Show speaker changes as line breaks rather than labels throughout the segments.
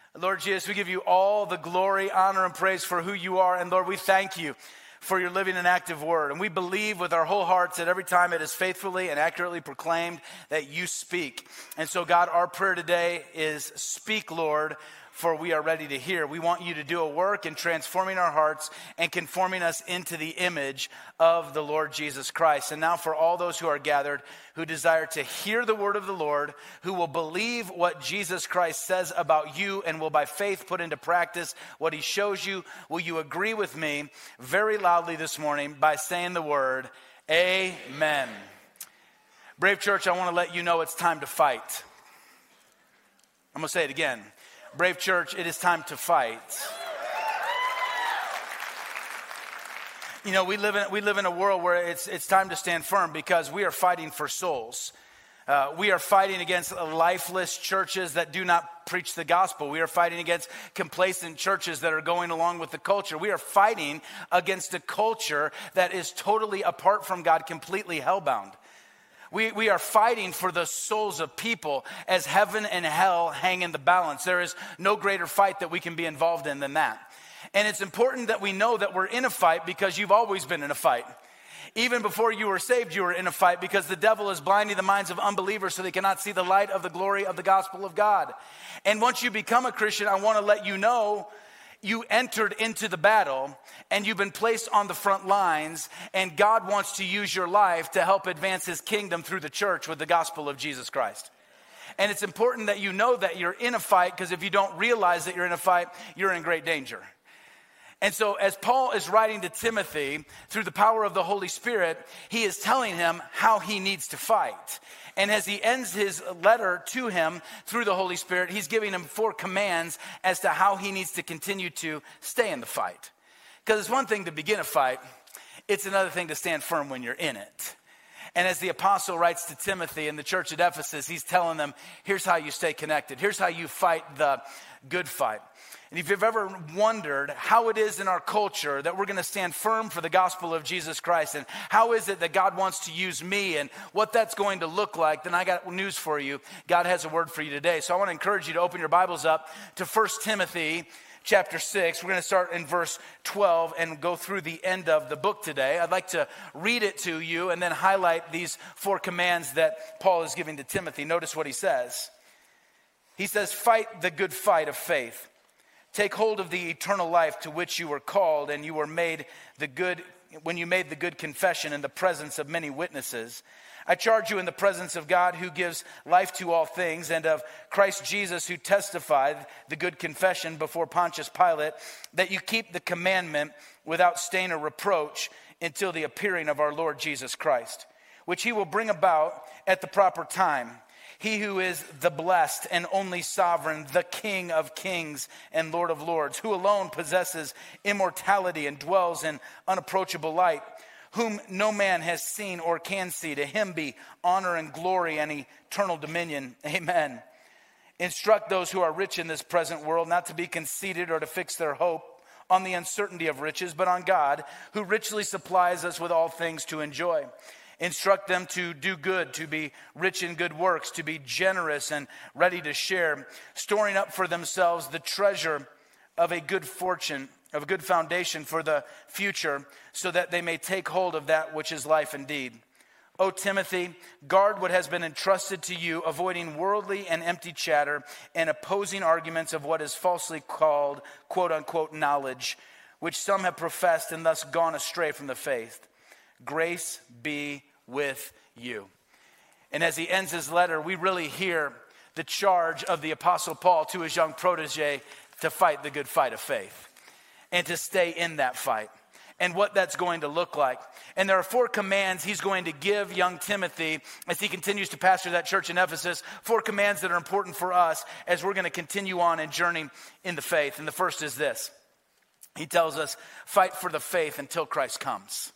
Lord Jesus, we give you all the glory, honor, and praise for who you are. And Lord, we thank you for your living and active word. And we believe with our whole hearts that every time it is faithfully and accurately proclaimed that you speak. And so God, our prayer today is speak, Lord, for we are ready to hear. We want you to do a work in transforming our hearts and conforming us into the image of the Lord Jesus Christ. And now for all those who are gathered, who desire to hear the word of the Lord, who will believe what Jesus Christ says about you and will by faith put into practice what he shows you, will you agree with me very loudly this morning by saying the word, Amen. Brave Church, I want to let you know it's time to fight. I'm going to say it again. Brave Church, it is time to fight. You know, we live in a world where it's time to stand firm because we are fighting for souls. We are fighting against lifeless churches that do not preach the gospel. We are fighting against complacent churches that are going along with the culture. We are fighting against a culture that is totally apart from God, completely hellbound. We are fighting for the souls of people as heaven and hell hang in the balance. There is no greater fight that we can be involved in than that. And it's important that we know that we're in a fight because you've always been in a fight. Even before you were saved, you were in a fight because the devil is blinding the minds of unbelievers so they cannot see the light of the glory of the gospel of God. And once you become a Christian, I want to let you know you entered into the battle and you've been placed on the front lines, and God wants to use your life to help advance his kingdom through the church with the gospel of Jesus Christ. And it's important that you know that you're in a fight, because if you don't realize that you're in a fight, you're in great danger. And so as Paul is writing to Timothy through the power of the Holy Spirit, he is telling him how he needs to fight. And as he ends his letter to him through the Holy Spirit, he's giving him 4 commands as to how he needs to continue to stay in the fight. Because it's one thing to begin a fight, it's another thing to stand firm when you're in it. And as the apostle writes to Timothy in the church at Ephesus, he's telling them, here's how you stay connected. Here's how you fight the good fight. And if you've ever wondered how it is in our culture that we're going to stand firm for the gospel of Jesus Christ, and how is it that God wants to use me and what that's going to look like, then I got news for you. God has a word for you today. So I want to encourage you to open your Bibles up to 1 Timothy chapter 6. We're going to start in verse 12 and go through the end of the book today. I'd like to read it to you and then highlight these 4 commands that Paul is giving to Timothy. Notice what he says. He says, fight the good fight of faith. Take hold of the eternal life to which you were called, and you were made the good when you made the good confession in the presence of many witnesses. I charge you in the presence of God who gives life to all things, and of Christ Jesus who testified the good confession before Pontius Pilate, that you keep the commandment without stain or reproach until the appearing of our Lord Jesus Christ, which he will bring about at the proper time. He who is the blessed and only sovereign, the King of kings and Lord of lords, who alone possesses immortality and dwells in unapproachable light, whom no man has seen or can see. To him be honor and glory and eternal dominion. Amen. Instruct those who are rich in this present world not to be conceited or to fix their hope on the uncertainty of riches, but on God, who richly supplies us with all things to enjoy. Instruct them to do good, to be rich in good works, to be generous and ready to share, storing up for themselves the treasure of a good fortune, of a good foundation for the future, so that they may take hold of that which is life indeed. O Timothy, guard what has been entrusted to you, avoiding worldly and empty chatter and opposing arguments of what is falsely called, quote unquote, knowledge, which some have professed and thus gone astray from the faith. Grace be with you. And as he ends his letter, we really hear the charge of the Apostle Paul to his young protege to fight the good fight of faith and to stay in that fight and what that's going to look like. And there are 4 commands he's going to give young Timothy as he continues to pastor that church in Ephesus. 4 commands that are important for us as we're going to continue on and journey in the faith. And the first is this. He tells us, fight for the faith until Christ comes.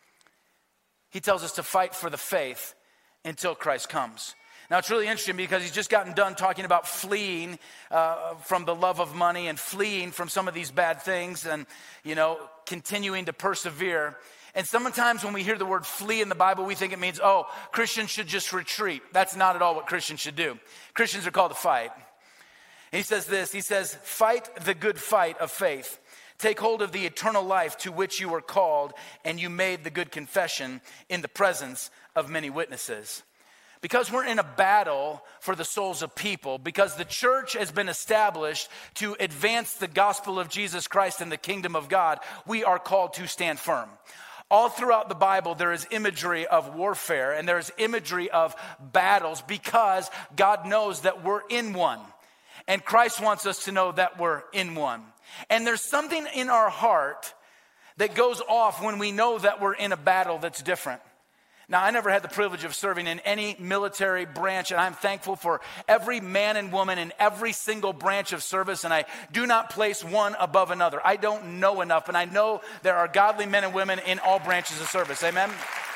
He tells us to fight for the faith until Christ comes. Now, it's really interesting because he's just gotten done talking about fleeing from the love of money and fleeing from some of these bad things and, continuing to persevere. And sometimes when we hear the word flee in the Bible, we think it means, Christians should just retreat. That's not at all what Christians should do. Christians are called to fight. He says this, he says, fight the good fight of faith. Take hold of the eternal life to which you were called, and you made the good confession in the presence of many witnesses. Because we're in a battle for the souls of people, because the church has been established to advance the gospel of Jesus Christ and the kingdom of God, we are called to stand firm. All throughout the Bible, there is imagery of warfare and there is imagery of battles because God knows that we're in one. And Christ wants us to know that we're in one. And there's something in our heart that goes off when we know that we're in a battle that's different. Now, I never had the privilege of serving in any military branch, and I'm thankful for every man and woman in every single branch of service, and I do not place one above another. I don't know enough, and I know there are godly men and women in all branches of service. Amen?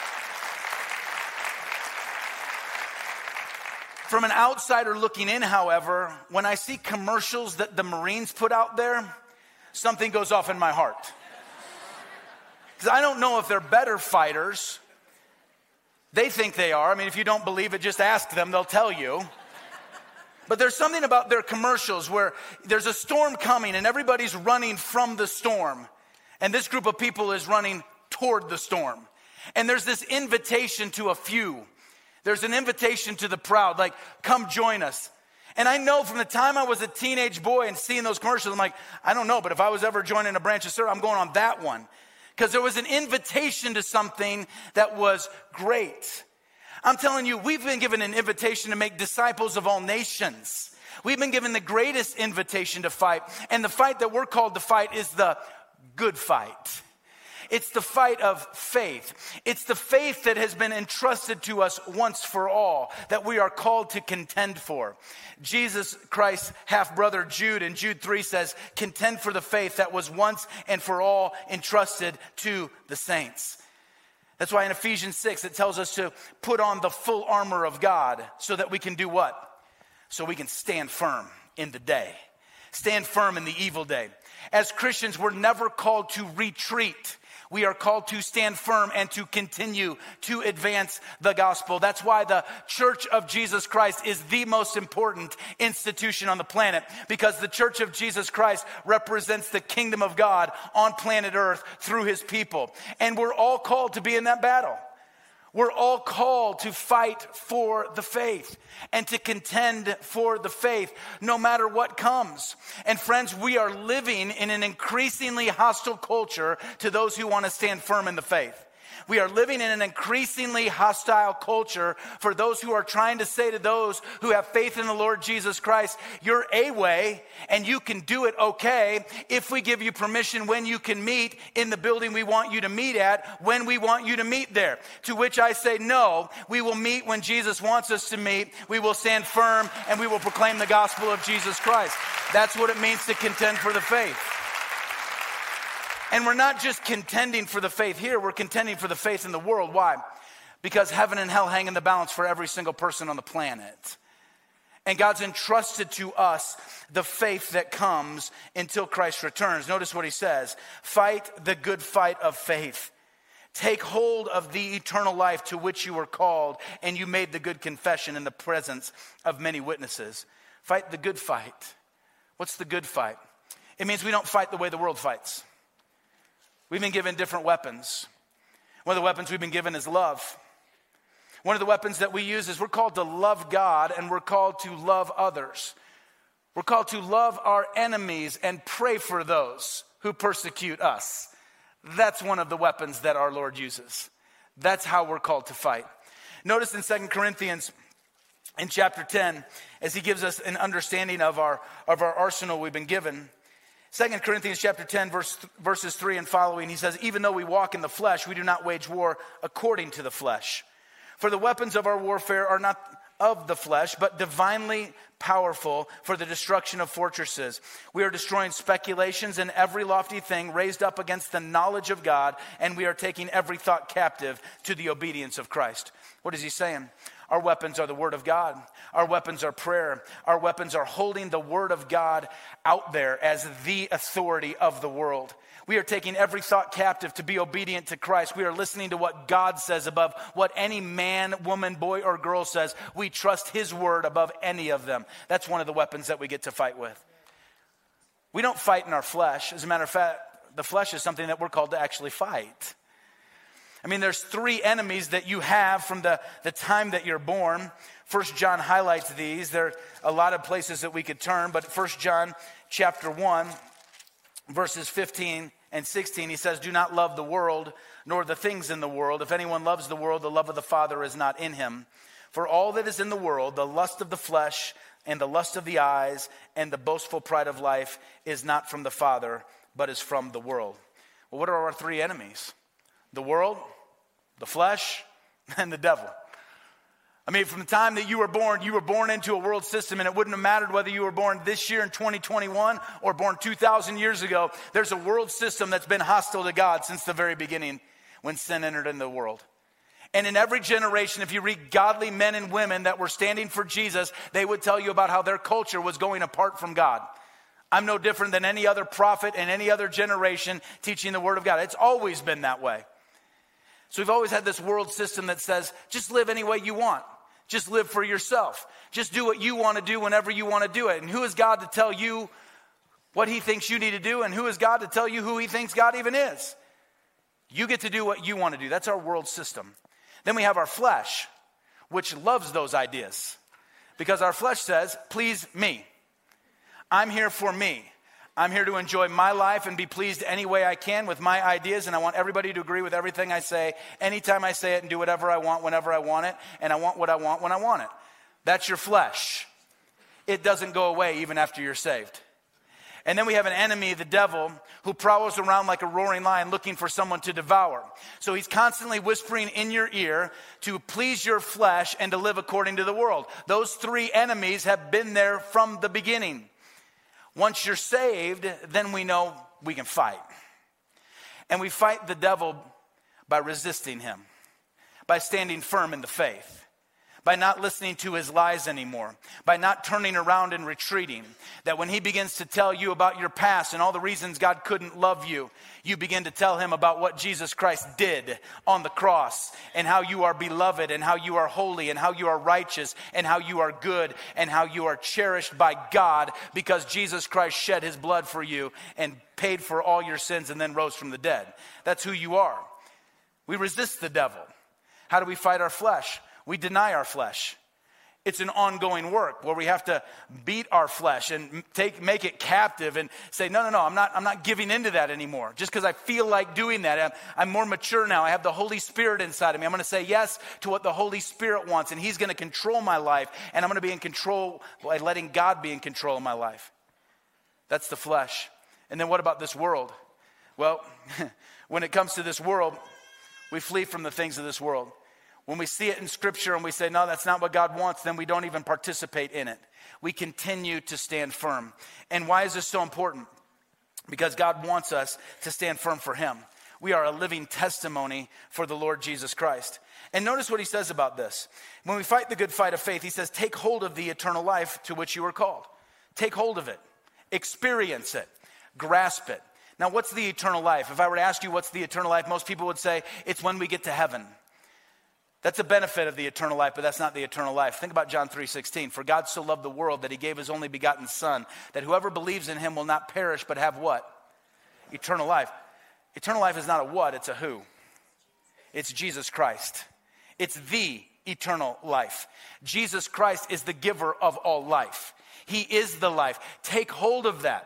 From an outsider looking in, however, when I see commercials that the Marines put out there, something goes off in my heart. Because I don't know if they're better fighters. They think they are. I mean, if you don't believe it, just ask them. They'll tell you. But there's something about their commercials where there's a storm coming and everybody's running from the storm. And this group of people is running toward the storm. And there's this invitation to a few. There's an invitation to the proud, like, come join us. And I know from the time I was a teenage boy and seeing those commercials, I'm like, I don't know, but if I was ever joining a branch of service, I'm going on that one. Because there was an invitation to something that was great. I'm telling you, we've been given an invitation to make disciples of all nations. We've been given the greatest invitation to fight. And the fight that we're called to fight is the good fight. It's the fight of faith. It's the faith that has been entrusted to us once for all, that we are called to contend for. Jesus Christ's half-brother Jude in Jude 3 says, contend for the faith that was once and for all entrusted to the saints. That's why in Ephesians 6 it tells us to put on the full armor of God so that we can do what? So we can stand firm in the day. Stand firm in the evil day. As Christians, we're never called to retreat. We are called to stand firm and to continue to advance the gospel. That's why the Church of Jesus Christ is the most important institution on the planet, because the Church of Jesus Christ represents the kingdom of God on planet Earth through his people. And we're all called to be in that battle. We're all called to fight for the faith and to contend for the faith no matter what comes. And friends, we are living in an increasingly hostile culture to those who want to stand firm in the faith. We are living in an increasingly hostile culture for those who are trying to say to those who have faith in the Lord Jesus Christ, you're a way and you can do it okay if we give you permission when you can meet in the building we want you to meet at, when we want you to meet there. To which I say, no, we will meet when Jesus wants us to meet. We will stand firm and we will proclaim the gospel of Jesus Christ. That's what it means to contend for the faith. And we're not just contending for the faith here, we're contending for the faith in the world. Why? Because heaven and hell hang in the balance for every single person on the planet. And God's entrusted to us the faith that comes until Christ returns. Notice what he says. Fight the good fight of faith. Take hold of the eternal life to which you were called, and you made the good confession in the presence of many witnesses. Fight the good fight. What's the good fight? It means we don't fight the way the world fights. We've been given different weapons. One of the weapons we've been given is love. One of the weapons that we use is we're called to love God and we're called to love others. We're called to love our enemies and pray for those who persecute us. That's one of the weapons that our Lord uses. That's how we're called to fight. Notice in 2 Corinthians in chapter 10, as he gives us an understanding of our arsenal we've been given. 2 Corinthians chapter 10, verses 3 and following, he says, even though we walk in the flesh, we do not wage war according to the flesh. For the weapons of our warfare are not of the flesh, but divinely powerful for the destruction of fortresses. We are destroying speculations and every lofty thing raised up against the knowledge of God, and we are taking every thought captive to the obedience of Christ. What is he saying? Our weapons are the Word of God. Our weapons are prayer. Our weapons are holding the Word of God out there as the authority of the world. We are taking every thought captive to be obedient to Christ. We are listening to what God says above what any man, woman, boy, or girl says. We trust His Word above any of them. That's one of the weapons that we get to fight with. We don't fight in our flesh. As a matter of fact, the flesh is something that we're called to actually fight. I mean, there's 3 enemies that you have from the time that you're born. 1 John highlights these. There are a lot of places that we could turn, but 1 John chapter 1, verses 15 and 16, he says, "Do not love the world, nor the things in the world. If anyone loves the world, the love of the Father is not in him. For all that is in the world, the lust of the flesh and the lust of the eyes and the boastful pride of life is not from the Father, but is from the world." Well, what are our 3 enemies? The world, the flesh, and the devil. I mean, from the time that you were born into a world system, and it wouldn't have mattered whether you were born this year in 2021 or born 2,000 years ago. There's a world system that's been hostile to God since the very beginning when sin entered into the world. And in every generation, if you read godly men and women that were standing for Jesus, they would tell you about how their culture was going apart from God. I'm no different than any other prophet in any other generation teaching the Word of God. It's always been that way. So we've always had this world system that says, just live any way you want. Just live for yourself. Just do what you want to do whenever you want to do it. And who is God to tell you what He thinks you need to do? And who is God to tell you who He thinks God even is? You get to do what you want to do. That's our world system. Then we have our flesh, which loves those ideas. Because our flesh says, please me. I'm here for me. I'm here to enjoy my life and be pleased any way I can with my ideas, and I want everybody to agree with everything I say, anytime I say it, and do whatever I want, whenever I want it, and I want what I want when I want it. That's your flesh. It doesn't go away even after you're saved. And then we have an enemy, the devil, who prowls around like a roaring lion looking for someone to devour. So he's constantly whispering in your ear to please your flesh and to live according to the world. Those 3 enemies have been there from the beginning. Once you're saved, then we know we can fight. And we fight the devil by resisting him, by standing firm in the faith, by not listening to his lies anymore, by not turning around and retreating. That when he begins to tell you about your past and all the reasons God couldn't love you, you begin to tell him about what Jesus Christ did on the cross and how you are beloved and how you are holy and how you are righteous and how you are good and how you are cherished by God because Jesus Christ shed his blood for you and paid for all your sins and then rose from the dead. That's who you are. We resist the devil. How do we fight our flesh? We deny our flesh. It's an ongoing work where we have to beat our flesh and make it captive and say, no, I'm not giving into that anymore. Just because I feel like doing that. I'm more mature now. I have the Holy Spirit inside of me. I'm going to say yes to what the Holy Spirit wants, and He's going to control my life, and I'm going to be in control by letting God be in control of my life. That's the flesh. And then what about this world? Well, when it comes to this world, we flee from the things of this world. When we see it in Scripture and we say, no, that's not what God wants, then we don't even participate in it. We continue to stand firm. And why is this so important? Because God wants us to stand firm for Him. We are a living testimony for the Lord Jesus Christ. And notice what He says about this. When we fight the good fight of faith, He says, take hold of the eternal life to which you were called. Take hold of it. Experience it. Grasp it. Now, what's the eternal life? If I were to ask you what's the eternal life, most people would say it's when we get to heaven. That's a benefit of the eternal life, but that's not the eternal life. Think about John 3:16. For God so loved the world that He gave His only begotten Son, that whoever believes in Him will not perish, but have what? Eternal life. Eternal life is not a what, it's a who. It's Jesus Christ. It's the eternal life. Jesus Christ is the giver of all life. He is the life. Take hold of that.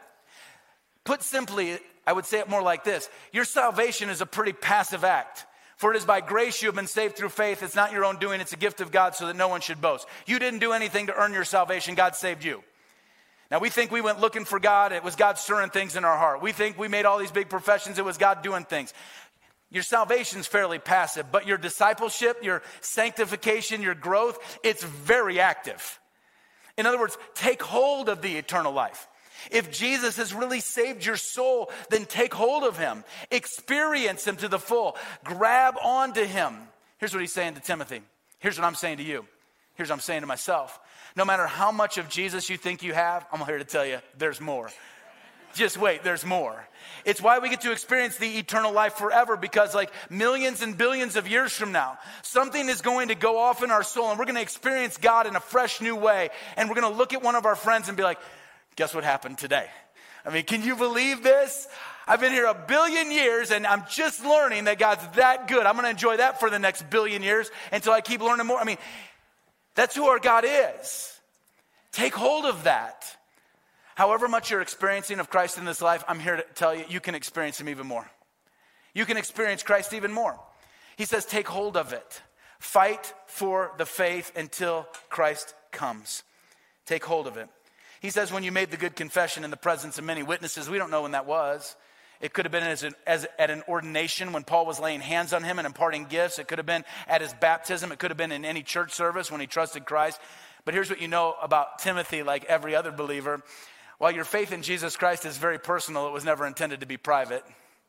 Put simply, I would say it more like this. Your salvation is a pretty passive act. For it is by grace you have been saved through faith. It's not your own doing. It's a gift of God so that no one should boast. You didn't do anything to earn your salvation. God saved you. Now we think we went looking for God. It was God stirring things in our heart. We think we made all these big professions. It was God doing things. Your salvation is fairly passive, but your discipleship, your sanctification, your growth, it's very active. In other words, take hold of the eternal life. If Jesus has really saved your soul, then take hold of Him. Experience Him to the full. Grab onto Him. Here's what He's saying to Timothy. Here's what I'm saying to you. Here's what I'm saying to myself. No matter how much of Jesus you think you have, I'm here to tell you, there's more. Just wait, there's more. It's why we get to experience the eternal life forever, because like millions and billions of years from now, something is going to go off in our soul and we're going to experience God in a fresh new way. And we're going to look at one of our friends and be like, guess what happened today? I mean, can you believe this? I've been here 1 billion years and I'm just learning that God's that good. I'm going to enjoy that for the next 1 billion years until I keep learning more. I mean, that's who our God is. Take hold of that. However much you're experiencing of Christ in this life, I'm here to tell you, you can experience him even more. You can experience Christ even more. He says, take hold of it. Fight for the faith until Christ comes. Take hold of it. He says, when you made the good confession in the presence of many witnesses, we don't know when that was. It could have been as at an ordination when Paul was laying hands on him and imparting gifts. It could have been at his baptism. It could have been in any church service when he trusted Christ. But here's what you know about Timothy, like every other believer. While your faith in Jesus Christ is very personal, it was never intended to be private.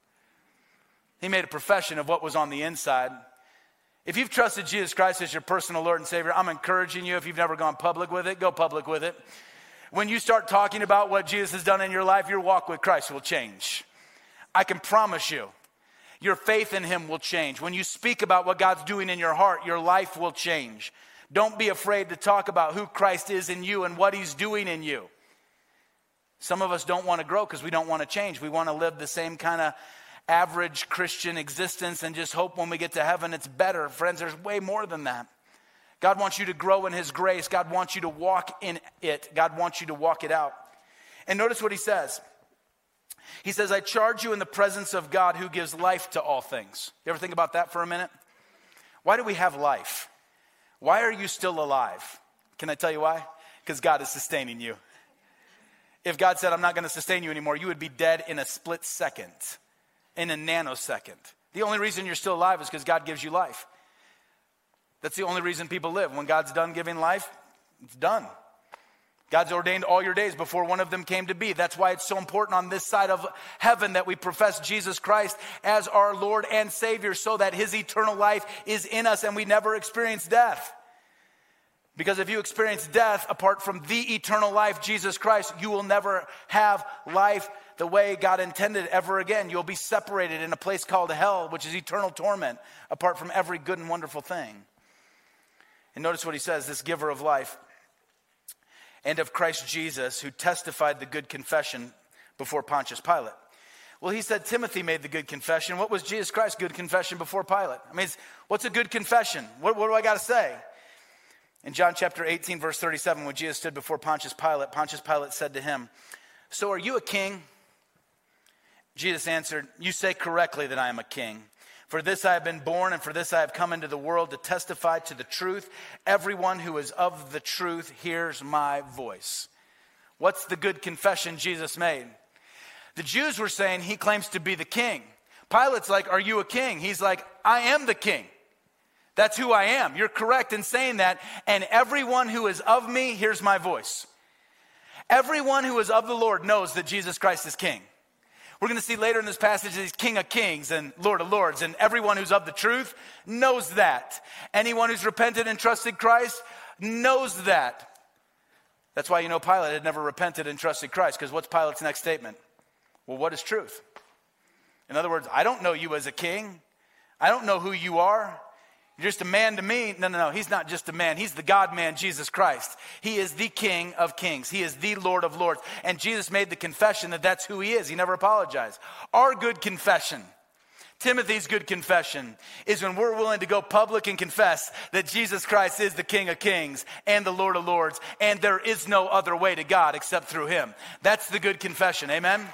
He made a profession of what was on the inside. If you've trusted Jesus Christ as your personal Lord and Savior, I'm encouraging you, if you've never gone public with it, go public with it. When you start talking about what Jesus has done in your life, your walk with Christ will change. I can promise you, your faith in him will change. When you speak about what God's doing in your heart, your life will change. Don't be afraid to talk about who Christ is in you and what he's doing in you. Some of us don't want to grow because we don't want to change. We want to live the same kind of average Christian existence and just hope when we get to heaven it's better. Friends, there's way more than that. God wants you to grow in his grace. God wants you to walk in it. God wants you to walk it out. And notice what he says. He says, I charge you in the presence of God who gives life to all things. You ever think about that for a minute? Why do we have life? Why are you still alive? Can I tell you why? Because God is sustaining you. If God said, I'm not going to sustain you anymore, you would be dead in a split second, in a nanosecond. The only reason you're still alive is because God gives you life. That's the only reason people live. When God's done giving life, it's done. God's ordained all your days before one of them came to be. That's why it's so important on this side of heaven that we profess Jesus Christ as our Lord and Savior, so that his eternal life is in us and we never experience death. Because if you experience death apart from the eternal life, Jesus Christ, you will never have life the way God intended ever again. You'll be separated in a place called hell, which is eternal torment, apart from every good and wonderful thing. And notice what he says, this giver of life and of Christ Jesus, who testified the good confession before Pontius Pilate. Well, he said Timothy made the good confession. What was Jesus Christ's good confession before Pilate? I mean, what's a good confession? What do I got to say? In John chapter 18, verse 37, when Jesus stood before Pontius Pilate said to him, so are you a king? Jesus answered, you say correctly that I am a king. For this I have been born, and for this I have come into the world to testify to the truth. Everyone who is of the truth hears my voice. What's the good confession Jesus made? The Jews were saying he claims to be the king. Pilate's like, are you a king? He's like, I am the king. That's who I am. You're correct in saying that. And everyone who is of me hears my voice. Everyone who is of the Lord knows that Jesus Christ is king. We're going to see later in this passage that he's King of Kings and Lord of Lords. And everyone who's of the truth knows that. Anyone who's repented and trusted Christ knows that. That's why you know Pilate had never repented and trusted Christ. Because what's Pilate's next statement? Well, what is truth? In other words, I don't know you as a king. I don't know who you are. You're just a man to me. No. He's not just a man. He's the God-man, Jesus Christ. He is the King of Kings. He is the Lord of Lords. And Jesus made the confession that that's who he is. He never apologized. Our good confession, Timothy's good confession, is when we're willing to go public and confess that Jesus Christ is the King of Kings and the Lord of Lords, and there is no other way to God except through him. That's the good confession. Amen?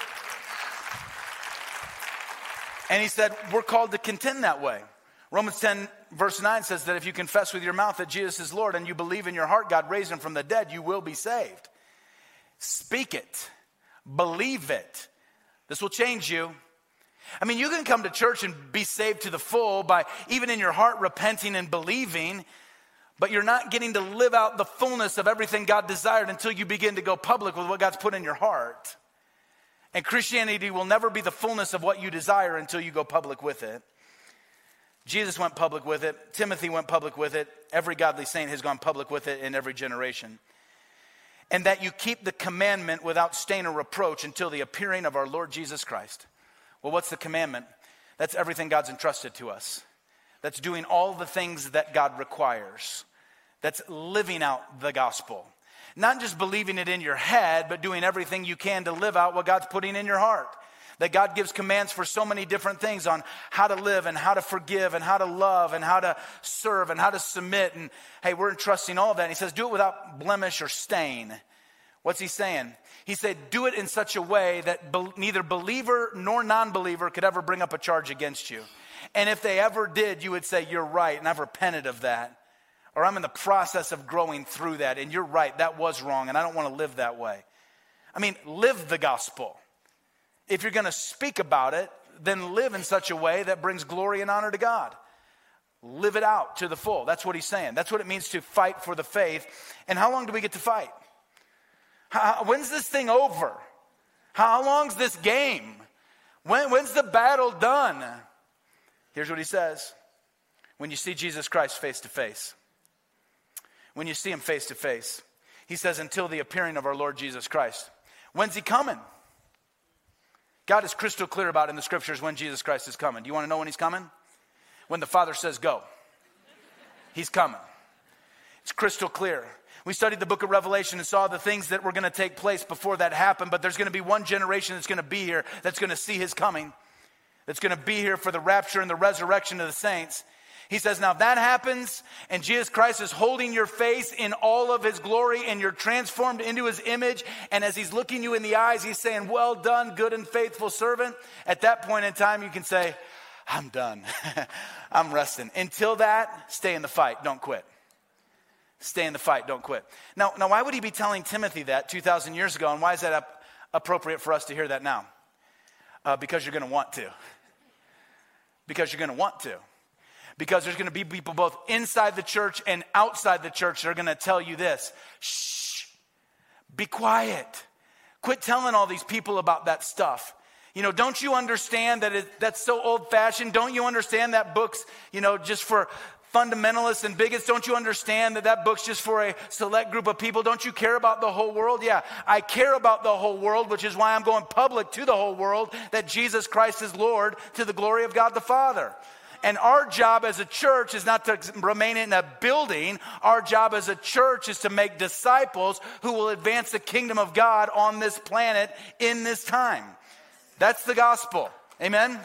And he said we're called to contend that way. Romans 10 verse 9 says that if you confess with your mouth that Jesus is Lord and you believe in your heart God raised him from the dead, you will be saved. Speak it. Believe it. This will change you. I mean, you can come to church and be saved to the full by even in your heart repenting and believing, but you're not getting to live out the fullness of everything God desired until you begin to go public with what God's put in your heart. And Christianity will never be the fullness of what you desire until you go public with it. Jesus went public with it. Timothy went public with it. Every godly saint has gone public with it in every generation. And that you keep the commandment without stain or reproach until the appearing of our Lord Jesus Christ. Well, what's the commandment? That's everything God's entrusted to us. That's doing all the things that God requires. That's living out the gospel. Not just believing it in your head, but doing everything you can to live out what God's putting in your heart. That God gives commands for so many different things on how to live and how to forgive and how to love and how to serve and how to submit. And hey, we're entrusting all of that. And he says, do it without blemish or stain. What's he saying? He said, do it in such a way that neither believer nor non-believer could ever bring up a charge against you. And if they ever did, you would say, you're right, and I've repented of that. Or I'm in the process of growing through that, and you're right, that was wrong, and I don't want to live that way. I mean, live the gospel. If you're going to speak about it, then live in such a way that brings glory and honor to God. Live it out to the full. That's what he's saying. That's what it means to fight for the faith. And how long do we get to fight? When's this thing over? How long's this game? When's the battle done? Here's what he says. When you see Jesus Christ face to face. When you see him face to face. He says, until the appearing of our Lord Jesus Christ. When's he coming? God is crystal clear about in the scriptures when Jesus Christ is coming. Do you want to know when he's coming? When the Father says go. He's coming. It's crystal clear. We studied the book of Revelation and saw the things that were going to take place before that happened, but there's going to be one generation that's going to be here that's going to see his coming. That's going to be here for the rapture and the resurrection of the saints. He says, now if that happens and Jesus Christ is holding your face in all of his glory and you're transformed into his image, and as he's looking you in the eyes, he's saying, well done, good and faithful servant. At that point in time, you can say, I'm done. I'm resting. Until that, stay in the fight. Don't quit. Stay in the fight. Don't quit. Now, why would he be telling Timothy that 2,000 years ago, and why is that appropriate for us to hear that now? Because you're going to want to. Because you're going to want to. Because there's going to be people both inside the church and outside the church that are going to tell you this. Shh, be quiet. Quit telling all these people about that stuff. You know, don't you understand that that's so old-fashioned? Don't you understand that book's, just for fundamentalists and bigots? Don't you understand that book's just for a select group of people? Don't you care about the whole world? Yeah, I care about the whole world, which is why I'm going public to the whole world that Jesus Christ is Lord to the glory of God the Father. And our job as a church is not to remain in a building. Our job as a church is to make disciples who will advance the kingdom of God on this planet in this time. That's the gospel. Amen?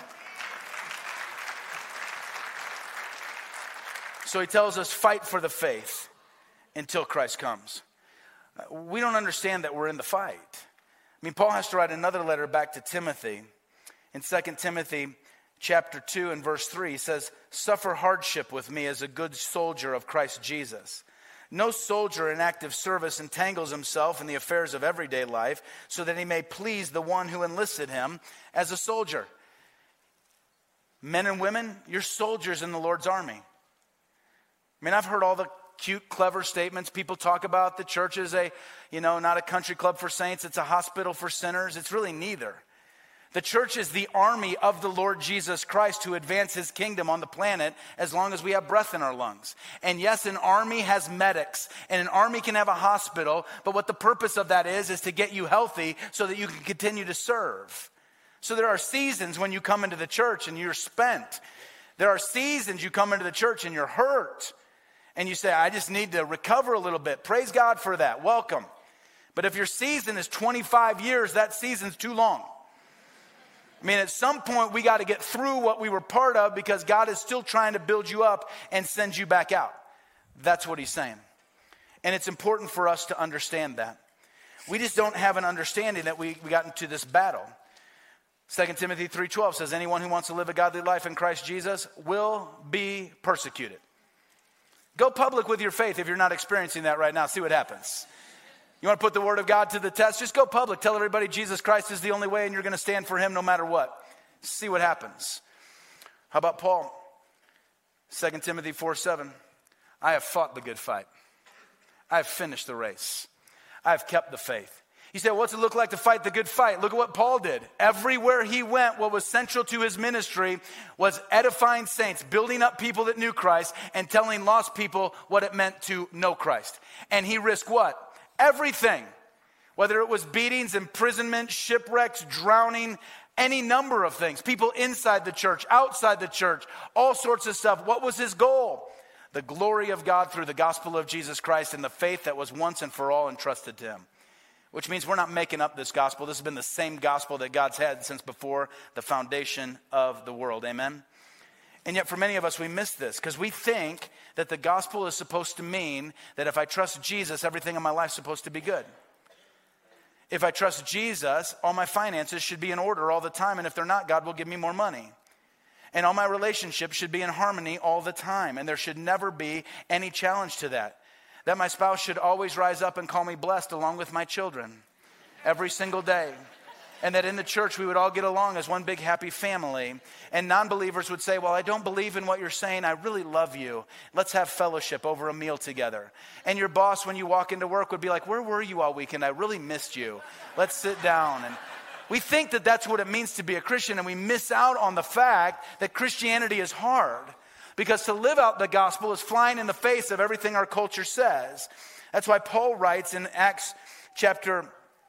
So he tells us, fight for the faith until Christ comes. We don't understand that we're in the fight. I mean, Paul has to write another letter back to Timothy. In 2 Timothy chapter 2 and verse 3, he says, suffer hardship with me as a good soldier of Christ Jesus. No soldier in active service entangles himself in the affairs of everyday life so that he may please the one who enlisted him as a soldier. Men and women, you're soldiers in the Lord's army. I mean, I've heard all the cute, clever statements. People talk about the church as not a country club for saints. It's a hospital for sinners. It's really neither. The church is the army of the Lord Jesus Christ to advance his kingdom on the planet as long as we have breath in our lungs. And yes, an army has medics, and an army can have a hospital, but what the purpose of that is to get you healthy so that you can continue to serve. So there are seasons when you come into the church and you're spent. There are seasons you come into the church and you're hurt. And you say, I just need to recover a little bit. Praise God for that. Welcome. But if your season is 25 years, that season's too long. I mean, at some point, we got to get through what we were part of because God is still trying to build you up and send you back out. That's what he's saying. And it's important for us to understand that. We just don't have an understanding that we got into this battle. 2 Timothy 3:12 says, anyone who wants to live a godly life in Christ Jesus will be persecuted. Go public with your faith if you're not experiencing that right now. See what happens. You want to put the word of God to the test? Just go public. Tell everybody Jesus Christ is the only way and you're going to stand for him no matter what. See what happens. How about Paul? 2 Timothy 4:7. I have fought the good fight. I have finished the race. I have kept the faith. You say, what's it look like to fight the good fight? Look at what Paul did. Everywhere he went, what was central to his ministry was edifying saints, building up people that knew Christ, and telling lost people what it meant to know Christ. And he risked what? Everything. Whether it was beatings, imprisonment, shipwrecks, drowning, any number of things. People inside the church, outside the church, all sorts of stuff. What was his goal? The glory of God through the gospel of Jesus Christ and the faith that was once and for all entrusted to him. Which means we're not making up this gospel. This has been the same gospel that God's had since before the foundation of the world. Amen? And yet for many of us, we miss this because we think that the gospel is supposed to mean that if I trust Jesus, everything in my life is supposed to be good. If I trust Jesus, all my finances should be in order all the time. And if they're not, God will give me more money. And all my relationships should be in harmony all the time. And there should never be any challenge to that. That my spouse should always rise up and call me blessed along with my children every single day. And that in the church we would all get along as one big happy family. And non-believers would say, well, I don't believe in what you're saying. I really love you. Let's have fellowship over a meal together. And your boss, when you walk into work, would be like, where were you all weekend? I really missed you. Let's sit down. And we think that that's what it means to be a Christian. And we miss out on the fact that Christianity is hard. Because to live out the gospel is flying in the face of everything our culture says. That's why Paul writes in Acts chapter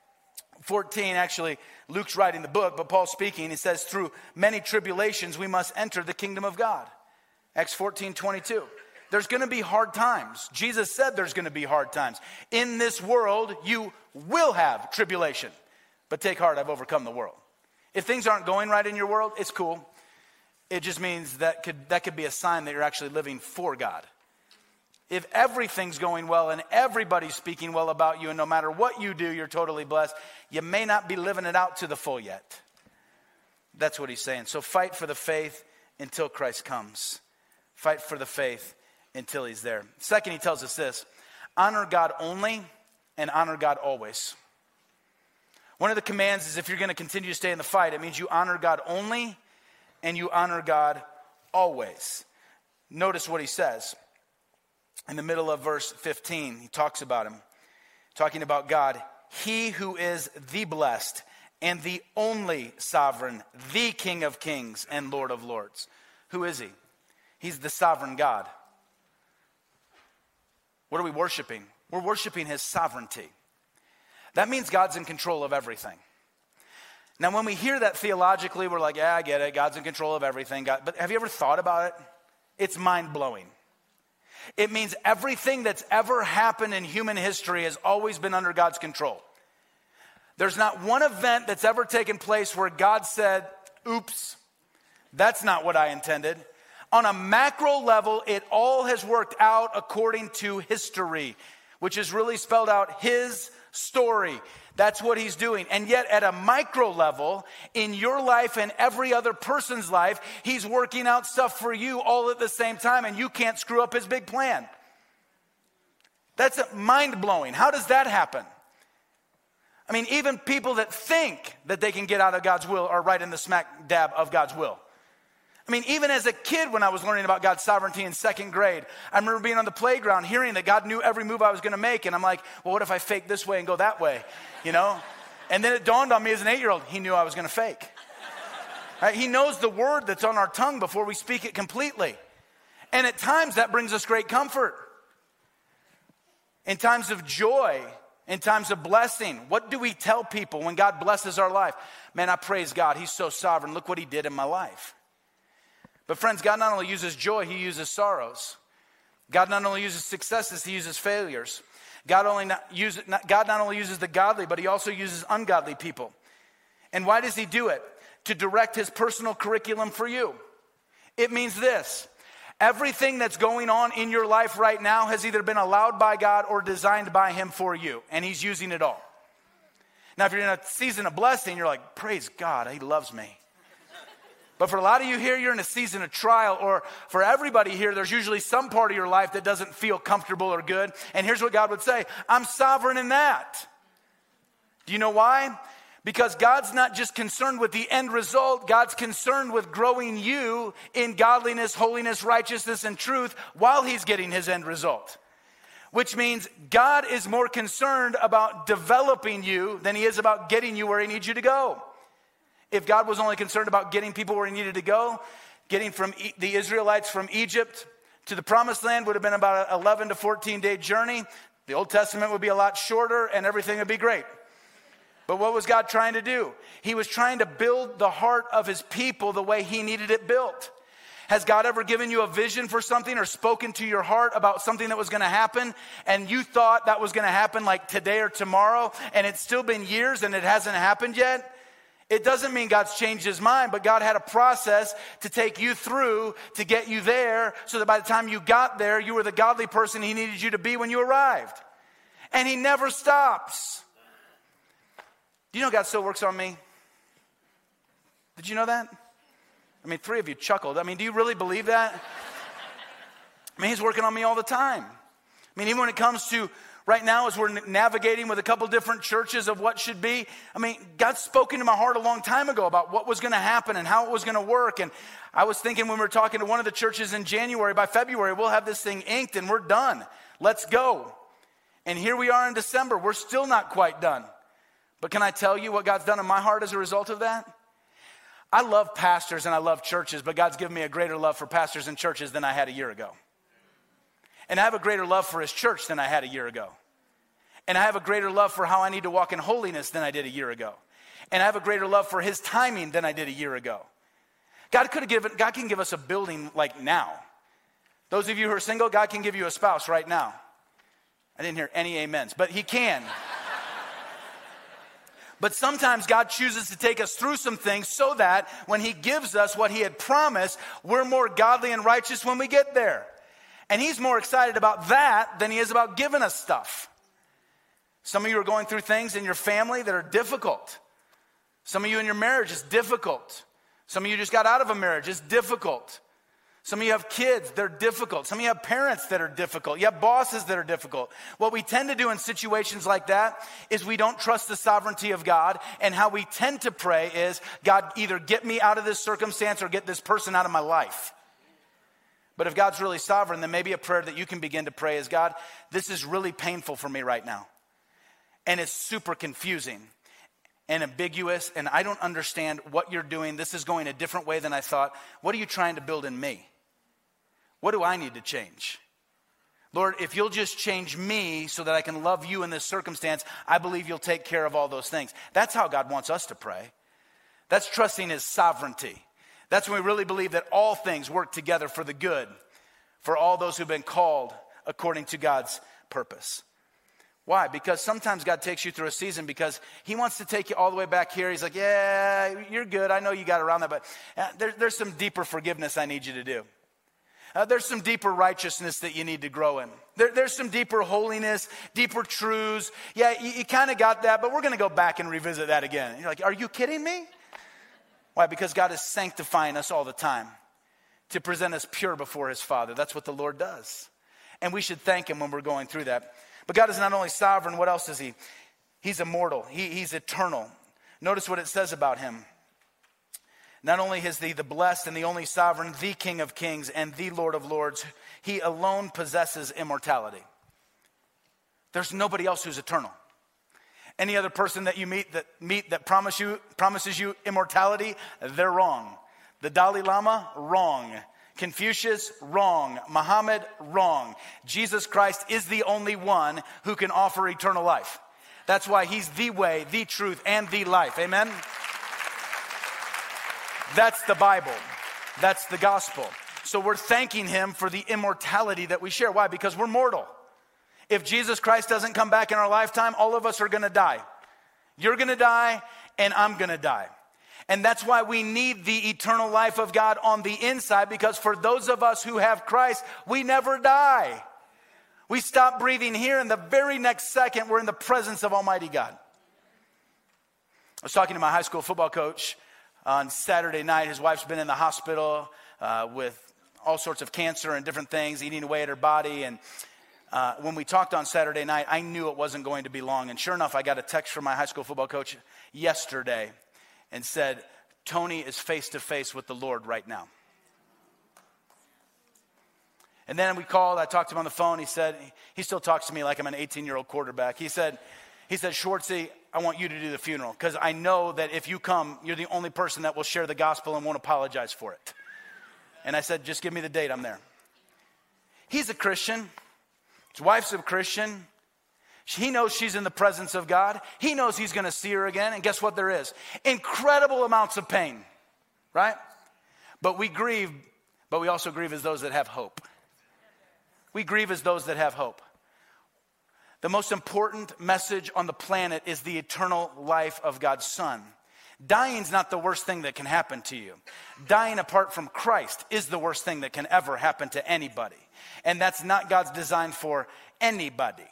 14, actually, Luke's writing the book, but Paul's speaking. He says, through many tribulations, we must enter the kingdom of God. Acts 14:22. There's going to be hard times. Jesus said there's going to be hard times. In this world, you will have tribulation. But take heart, I've overcome the world. If things aren't going right in your world, it's cool. It just means that could be a sign that you're actually living for God. If everything's going well and everybody's speaking well about you, and no matter what you do, you're totally blessed, you may not be living it out to the full yet. That's what he's saying. So fight for the faith until Christ comes. Fight for the faith until he's there. Second, he tells us this: honor God only and honor God always. One of the commands is if you're going to continue to stay in the fight, it means you honor God only and you honor God always. Notice what he says. In the middle of verse 15, he talks about him, talking about God. He who is the blessed and the only sovereign, the King of kings and Lord of lords. Who is he? He's the sovereign God. What are we worshiping? We're worshiping his sovereignty. That means God's in control of everything. Now, when we hear that theologically, we're like, yeah, I get it. God's in control of everything. But have you ever thought about it? It's mind-blowing. It means everything that's ever happened in human history has always been under God's control. There's not one event that's ever taken place where God said, oops, that's not what I intended. On a macro level, it all has worked out according to history, which is really spelled out his story. That's what he's doing. And yet at a micro level, in your life and every other person's life, he's working out stuff for you all at the same time, and you can't screw up his big plan. That's mind-blowing. How does that happen? I mean, even people that think that they can get out of God's will are right in the smack dab of God's will. I mean, even as a kid when I was learning about God's sovereignty in second grade, I remember being on the playground hearing that God knew every move I was going to make. And I'm like, well, what if I fake this way and go that way? You know? And then it dawned on me as an 8-year-old, he knew I was going to fake. Right? He knows the word that's on our tongue before we speak it completely. And at times that brings us great comfort. In times of joy, in times of blessing, what do we tell people when God blesses our life? Man, I praise God. He's so sovereign. Look what he did in my life. But friends, God not only uses joy, he uses sorrows. God not only uses successes, he uses failures. God not only uses the godly, but he also uses ungodly people. And why does he do it? To direct his personal curriculum for you. It means this: everything that's going on in your life right now has either been allowed by God or designed by him for you, and he's using it all. Now, if you're in a season of blessing, you're like, praise God, he loves me. But for a lot of you here, you're in a season of trial, or for everybody here, there's usually some part of your life that doesn't feel comfortable or good. And here's what God would say: I'm sovereign in that. Do you know why? Because God's not just concerned with the end result. God's concerned with growing you in godliness, holiness, righteousness, and truth while he's getting his end result. which means God is more concerned about developing you than he is about getting you where he needs you to go. If God was only concerned about getting people where he needed to go, getting from the Israelites from Egypt to the promised land would have been about an 11 to 14 day journey. The Old Testament would be a lot shorter and everything would be great. But what was God trying to do? He was trying to build the heart of his people the way he needed it built. Has God ever given you a vision for something or spoken to your heart about something that was going to happen and you thought that was going to happen like today or tomorrow and it's still been years and it hasn't happened yet? It doesn't mean God's changed his mind, but God had a process to take you through to get you there so that by the time you got there, you were the godly person he needed you to be when you arrived. And he never stops. Do you know God still works on me? Did you know that? I mean, 3 of you chuckled. I mean, do you really believe that? I mean, he's working on me all the time. I mean, even when it comes to right now as we're navigating with a couple different churches of what should be, I mean, God's spoken to my heart a long time ago about what was going to happen and how it was going to work. And I was thinking when we were talking to one of the churches in January, by February, we'll have this thing inked and we're done. Let's go. And here we are in December. We're still not quite done. But can I tell you what God's done in my heart as a result of that? I love pastors and I love churches, but God's given me a greater love for pastors and churches than I had a year ago. And I have a greater love for his church than I had a year ago. And I have a greater love for how I need to walk in holiness than I did a year ago. And I have a greater love for his timing than I did a year ago. God can give us a building like now. Those of you who are single, God can give you a spouse right now. I didn't hear any amens, but he can. But sometimes God chooses to take us through some things so that when he gives us what he had promised, we're more godly and righteous when we get there. And he's more excited about that than he is about giving us stuff. Some of you are going through things in your family that are difficult. Some of you in your marriage is difficult. Some of you just got out of a marriage, it's difficult. Some of you have kids, they're difficult. Some of you have parents that are difficult. You have bosses that are difficult. What we tend to do in situations like that is we don't trust the sovereignty of God. And how we tend to pray is, God, either get me out of this circumstance or get this person out of my life. But if God's really sovereign, then maybe a prayer that you can begin to pray is, God, this is really painful for me right now. And it's super confusing and ambiguous, and I don't understand what you're doing. This is going a different way than I thought. What are you trying to build in me? What do I need to change? Lord, if you'll just change me so that I can love you in this circumstance, I believe you'll take care of all those things. That's how God wants us to pray. That's trusting his sovereignty. That's when we really believe that all things work together for the good, for all those who've been called according to God's purpose. Why? Because sometimes God takes you through a season because he wants to take you all the way back here. He's like, yeah, you're good. I know you got around that, but there's some deeper forgiveness I need you to do. There's some deeper righteousness that you need to grow in. There's some deeper holiness, deeper truths. Yeah, you kind of got that, but we're going to go back and revisit that again. You're like, are you kidding me? Why? Because God is sanctifying us all the time to present us pure before his Father. That's what the Lord does. And we should thank him when we're going through that. But God is not only sovereign, what else is he? He's immortal. He's eternal. Notice what it says about him. Not only is he the blessed and the only sovereign, the King of kings and the Lord of lords, he alone possesses immortality. There's nobody else who's eternal. Any other person that you meet that promises you immortality, they're wrong. The Dalai Lama, wrong. Confucius, wrong. Muhammad, wrong. Jesus Christ is the only one who can offer eternal life. That's why he's the way, the truth, and the life. Amen? That's the Bible. That's the gospel. So we're thanking him for the immortality that we share. Why? Because we're mortal. If Jesus Christ doesn't come back in our lifetime, all of us are going to die. You're going to die, and I'm going to die. And that's why we need the eternal life of God on the inside, because for those of us who have Christ, we never die. We stop breathing here, and the very next second, we're in the presence of Almighty God. I was talking to my high school football coach on Saturday night. His wife's been in the hospital with all sorts of cancer and different things, eating away at her body. And when we talked on Saturday night, I knew it wasn't going to be long. And sure enough, I got a text from my high school football coach yesterday and said, Tony is face to face with the Lord right now. And then we called, I talked to him on the phone. He said, he still talks to me like I'm an 18-year-old quarterback. He said, Schwartzy, I want you to do the funeral because I know that if you come, you're the only person that will share the gospel and won't apologize for it. And I said, just give me the date, I'm there. He's a Christian. His wife's a Christian. He knows she's in the presence of God. He knows he's going to see her again. And guess what there is? Incredible amounts of pain, right? But we grieve, but we also grieve as those that have hope. We grieve as those that have hope. The most important message on the planet is the eternal life of God's Son. Dying's not the worst thing that can happen to you. Dying apart from Christ is the worst thing that can ever happen to anybody. And that's not God's design for anybody.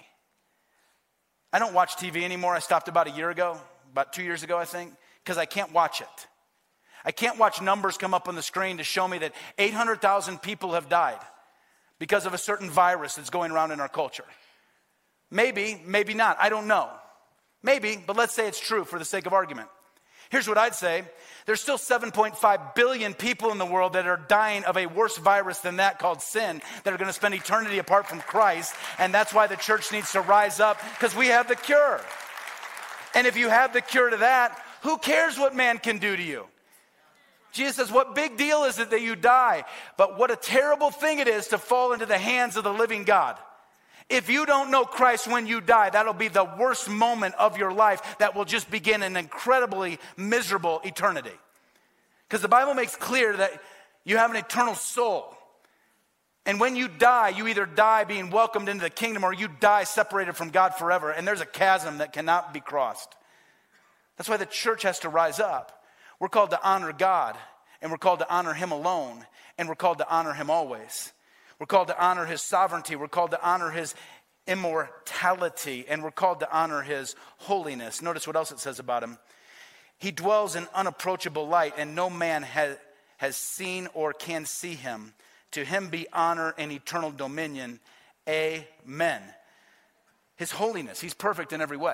I don't watch TV anymore. I stopped about 2 years ago, I think, because I can't watch it. I can't watch numbers come up on the screen to show me that 800,000 people have died because of a certain virus that's going around in our culture. Maybe, maybe not. I don't know. Maybe, but let's say it's true for the sake of argument. Here's what I'd say. There's still 7.5 billion people in the world that are dying of a worse virus than that called sin, that are going to spend eternity apart from Christ. And that's why the church needs to rise up, because we have the cure. And if you have the cure to that, who cares what man can do to you? Jesus says, what big deal is it that you die? But what a terrible thing it is to fall into the hands of the living God. If you don't know Christ when you die, that'll be the worst moment of your life that will just begin an incredibly miserable eternity. Because the Bible makes clear that you have an eternal soul. And when you die, you either die being welcomed into the kingdom or you die separated from God forever. And there's a chasm that cannot be crossed. That's why the church has to rise up. We're called to honor God, and we're called to honor Him alone, and we're called to honor Him always. We're called to honor His sovereignty. We're called to honor His immortality, and we're called to honor His holiness. Notice what else it says about Him. He dwells in unapproachable light, and no man has seen or can see Him. To Him be honor and eternal dominion. Amen. His holiness, He's perfect in every way.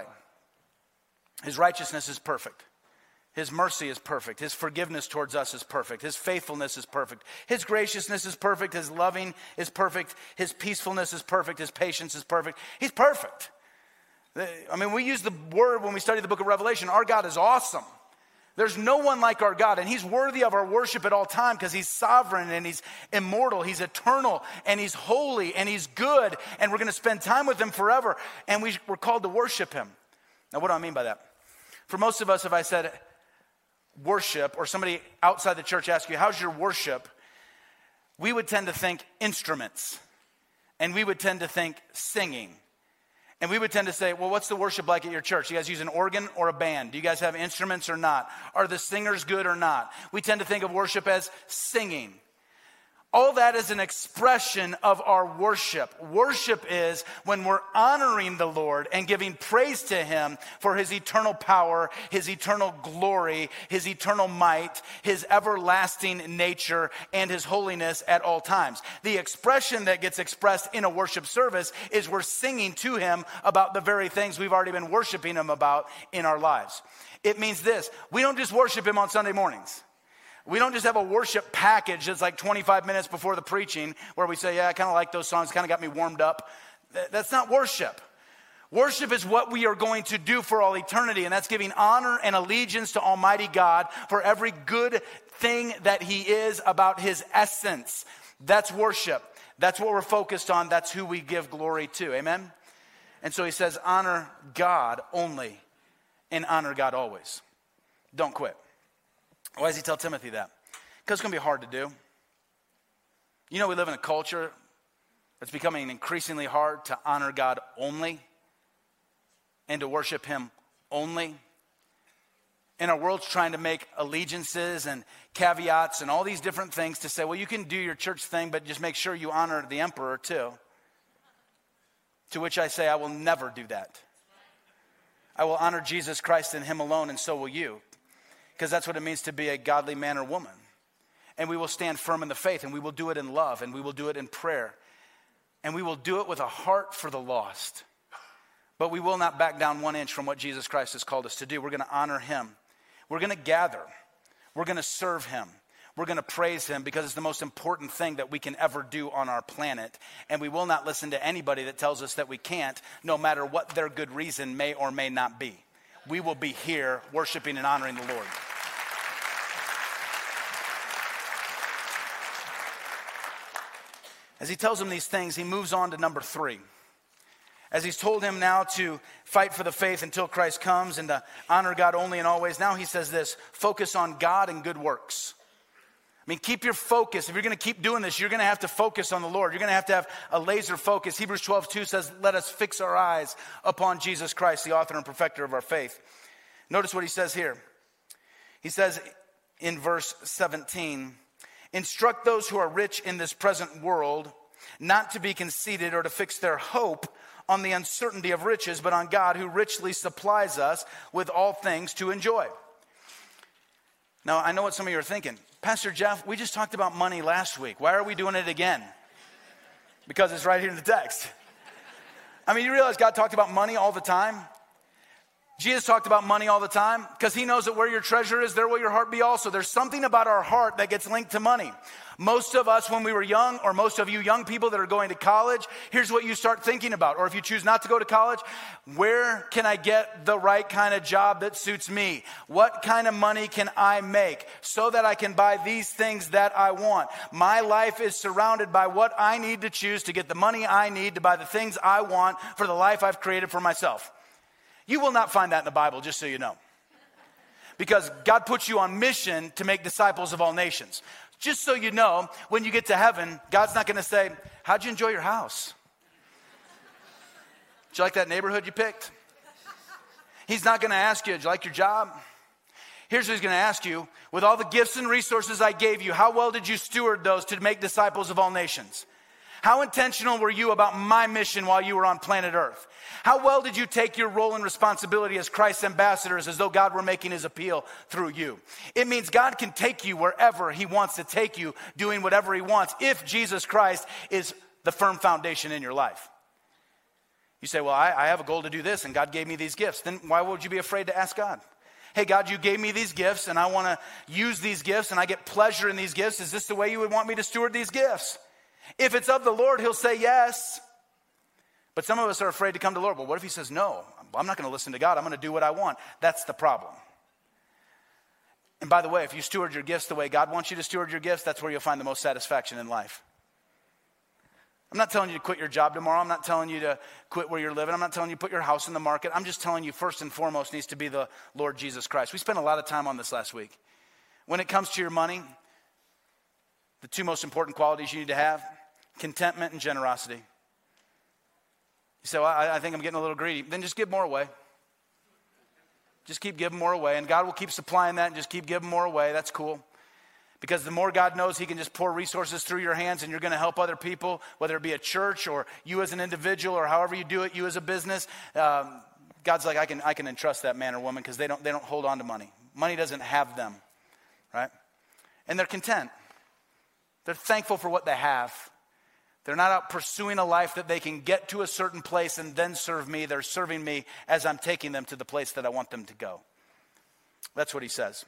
His righteousness is perfect. His mercy is perfect. His forgiveness towards us is perfect. His faithfulness is perfect. His graciousness is perfect. His loving is perfect. His peacefulness is perfect. His patience is perfect. He's perfect. I mean, we use the word when we study the book of Revelation. Our God is awesome. There's no one like our God, and He's worthy of our worship at all time because He's sovereign and He's immortal. He's eternal and He's holy and He's good, and we're going to spend time with Him forever, and we're called to worship Him. Now, what do I mean by that? For most of us, if I said worship, or somebody outside the church asks you, how's your worship? We would tend to think instruments, and we would tend to think singing. And we would tend to say, well, what's the worship like at your church? You guys use an organ or a band? Do you guys have instruments or not? Are the singers good or not? We tend to think of worship as singing. All that is an expression of our worship. Worship is when we're honoring the Lord and giving praise to Him for His eternal power, His eternal glory, His eternal might, His everlasting nature, and His holiness at all times. The expression that gets expressed in a worship service is we're singing to Him about the very things we've already been worshiping Him about in our lives. It means this: we don't just worship Him on Sunday mornings. We don't just have a worship package that's like 25 minutes before the preaching where we say, yeah, I kind of like those songs, kind of got me warmed up. That's not worship. Worship is what we are going to do for all eternity, and that's giving honor and allegiance to Almighty God for every good thing that He is about His essence. That's worship. That's what we're focused on. That's who we give glory to. Amen? And so He says, honor God only and honor God always. Don't quit. Why does He tell Timothy that? Because it's going to be hard to do. You know, we live in a culture that's becoming increasingly hard to honor God only and to worship Him only. And our world's trying to make allegiances and caveats and all these different things to say, well, you can do your church thing, but just make sure you honor the emperor too. To which I say, I will never do that. I will honor Jesus Christ and Him alone, and so will you. Because that's what it means to be a godly man or woman. And we will stand firm in the faith, and we will do it in love, and we will do it in prayer. And we will do it with a heart for the lost. But we will not back down 1 inch from what Jesus Christ has called us to do. We're going to honor Him. We're going to gather. We're going to serve Him. We're going to praise him because it's the most important thing that we can ever do on our planet. And we will not listen to anybody that tells us that we can't, no matter what their good reason may or may not be. We will be here worshiping and honoring the Lord. As he tells him these things, he moves on to number 3. As he's told him now to fight for the faith until Christ comes and to honor God only and always, now he says this: focus on God and good works. I mean, keep your focus. If you're going to keep doing this, you're going to have to focus on the Lord. You're going to have a laser focus. Hebrews 12:2 says, let us fix our eyes upon Jesus Christ, the author and perfecter of our faith. Notice what he says here. He says in verse 17, instruct those who are rich in this present world not to be conceited or to fix their hope on the uncertainty of riches, but on God who richly supplies us with all things to enjoy. Now, I know what some of you are thinking. Pastor Jeff, we just talked about money last week. Why are we doing it again? Because it's right here in the text. I mean, you realize God talked about money all the time? Jesus talked about money all the time because he knows that where your treasure is, there will your heart be also. There's something about our heart that gets linked to money. Most of us when we were young, or most of you young people that are going to college, here's what you start thinking about. Or if you choose not to go to college, where can I get the right kind of job that suits me? What kind of money can I make so that I can buy these things that I want? My life is surrounded by what I need to choose to get the money I need to buy the things I want for the life I've created for myself. You will not find that in the Bible, just so you know. Because God puts you on mission to make disciples of all nations. Just so you know, when you get to heaven, God's not going to say, how'd you enjoy your house? Did you like that neighborhood you picked? He's not going to ask you, did you like your job? Here's what he's going to ask you. With all the gifts and resources I gave you, how well did you steward those to make disciples of all nations? How intentional were you about my mission while you were on planet Earth? How well did you take your role and responsibility as Christ's ambassadors as though God were making his appeal through you? It means God can take you wherever he wants to take you, doing whatever he wants, if Jesus Christ is the firm foundation in your life. You say, well, I have a goal to do this, and God gave me these gifts. Then why would you be afraid to ask God? Hey, God, you gave me these gifts, and I want to use these gifts, and I get pleasure in these gifts. Is this the way you would want me to steward these gifts? If it's of the Lord, he'll say yes. But some of us are afraid to come to the Lord. Well, what if he says no? I'm not going to listen to God. I'm going to do what I want. That's the problem. And by the way, if you steward your gifts the way God wants you to steward your gifts, that's where you'll find the most satisfaction in life. I'm not telling you to quit your job tomorrow. I'm not telling you to quit where you're living. I'm not telling you to put your house in the market. I'm just telling you first and foremost needs to be the Lord Jesus Christ. We spent a lot of time on this last week. When it comes to your money, the two most important qualities you need to have: contentment and generosity. You say, well, I think I'm getting a little greedy. Then just give more away. Just keep giving more away. And God will keep supplying that and just keep giving more away. That's cool. Because the more God knows he can just pour resources through your hands and you're going to help other people, whether it be a church or you as an individual or however you do it, you as a business, God's like, I can entrust that man or woman because they don't hold on to money. Money doesn't have them, right? And they're content. They're thankful for what they have. They're not out pursuing a life that they can get to a certain place and then serve me. They're serving me as I'm taking them to the place that I want them to go. That's what he says.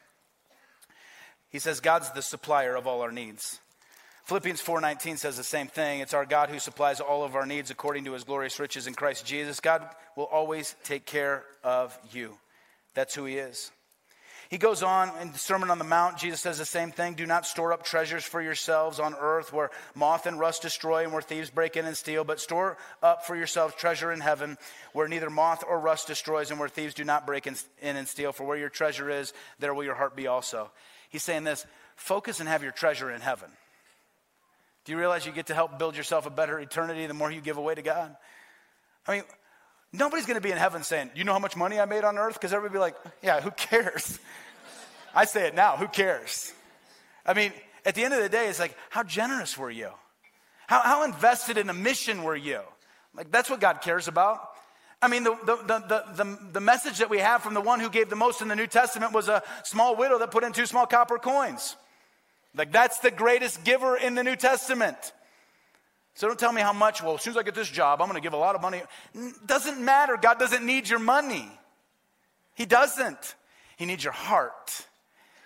He says God's the supplier of all our needs. Philippians 4:19 says the same thing. It's our God who supplies all of our needs according to his glorious riches in Christ Jesus. God will always take care of you. That's who he is. He goes on in the Sermon on the Mount. Jesus says the same thing. Do not store up treasures for yourselves on earth where moth and rust destroy and where thieves break in and steal. But store up for yourselves treasure in heaven where neither moth or rust destroys and where thieves do not break in and steal. For where your treasure is, there will your heart be also. He's saying this: focus and have your treasure in heaven. Do you realize you get to help build yourself a better eternity the more you give away to God? I mean, nobody's going to be in heaven saying, you know how much money I made on earth? Because everybody will be like, yeah, who cares? I say it now, who cares? I mean, at the end of the day, it's like, how generous were you? How invested in a mission were you? Like, that's what God cares about. I mean, the message that we have from the one who gave the most in the New Testament was a small widow that put in 2 small copper coins. Like, that's the greatest giver in the New Testament. So don't tell me how much. Well, as soon as I get this job, I'm going to give a lot of money. Doesn't matter. God doesn't need your money. He doesn't. He needs your heart.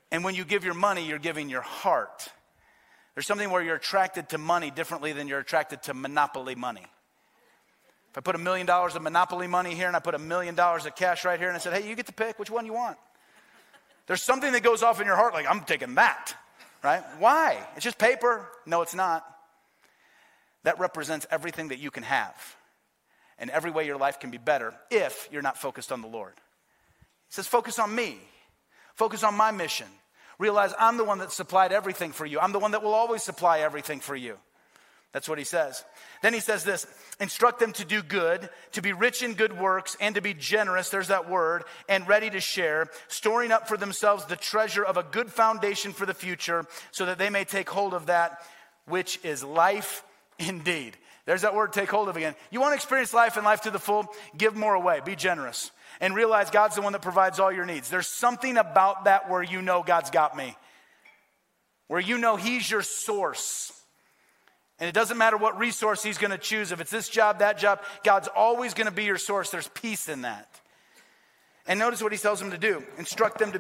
And when you give your money, you're giving your heart. There's something where you're attracted to money differently than you're attracted to monopoly money. If I put $1 million of monopoly money here and I put $1 million of cash right here and I said, hey, you get to pick which one you want. There's something that goes off in your heart like, I'm taking that, right? Why? It's just paper. No, it's not. That represents everything that you can have and every way your life can be better if you're not focused on the Lord. He says, focus on me. Focus on my mission. Realize I'm the one that supplied everything for you. I'm the one that will always supply everything for you. That's what he says. Then he says this, instruct them to do good, to be rich in good works, and to be generous, there's that word, and ready to share, storing up for themselves the treasure of a good foundation for the future, so that they may take hold of that which is life indeed. There's that word, take hold of again. You want to experience life and life to the full? Give more away. Be generous. And realize God's the one that provides all your needs. There's something about that where you know God's got me. Where you know he's your source. And it doesn't matter what resource he's going to choose. If it's this job, that job, God's always going to be your source. There's peace in that. And notice what he tells them to do. Instruct them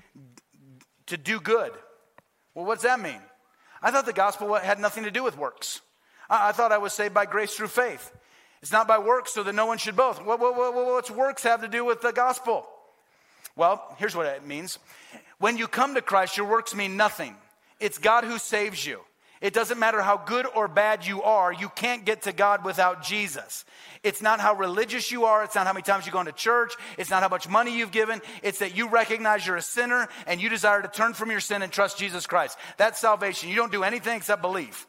to do good. Well, what's that mean? I thought the gospel had nothing to do with works. I thought I was saved by grace through faith. It's not by works, so that no one should boast. What's works have to do with the gospel? Well, here's what it means. When you come to Christ, your works mean nothing. It's God who saves you. It doesn't matter how good or bad you are. You can't get to God without Jesus. It's not how religious you are. It's not how many times you go into church. It's not how much money you've given. It's that you recognize you're a sinner and you desire to turn from your sin and trust Jesus Christ. That's salvation. You don't do anything except believe.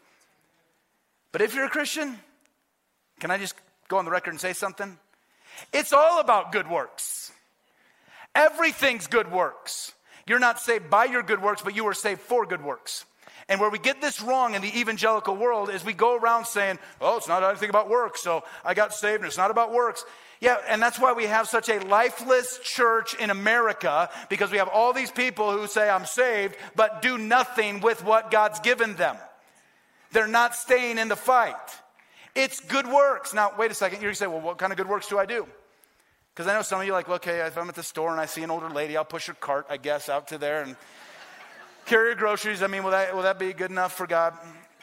But if you're a Christian, can I just go on the record and say something? It's all about good works. Everything's good works. You're not saved by your good works, but you are saved for good works. And where we get this wrong in the evangelical world is we go around saying, oh, it's not anything about works, so I got saved and it's not about works. Yeah, and that's why we have such a lifeless church in America, because we have all these people who say, I'm saved, but do nothing with what God's given them. They're not staying in the fight. It's good works. Now, wait a second. You're going to say, well, what kind of good works do I do? Because I know some of you are like, okay, if I'm at the store and I see an older lady, I'll push her cart, I guess, out to there and carry her groceries. I mean, will that be good enough for God?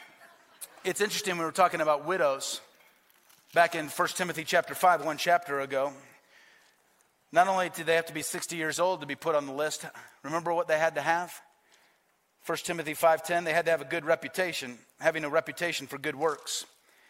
It's interesting, we were talking about widows back in 1 Timothy chapter 5, one chapter ago. Not only did they have to be 60 years old to be put on the list, remember what they had to have? 1 Timothy 5:10, they had to have a good reputation, having a reputation for good works.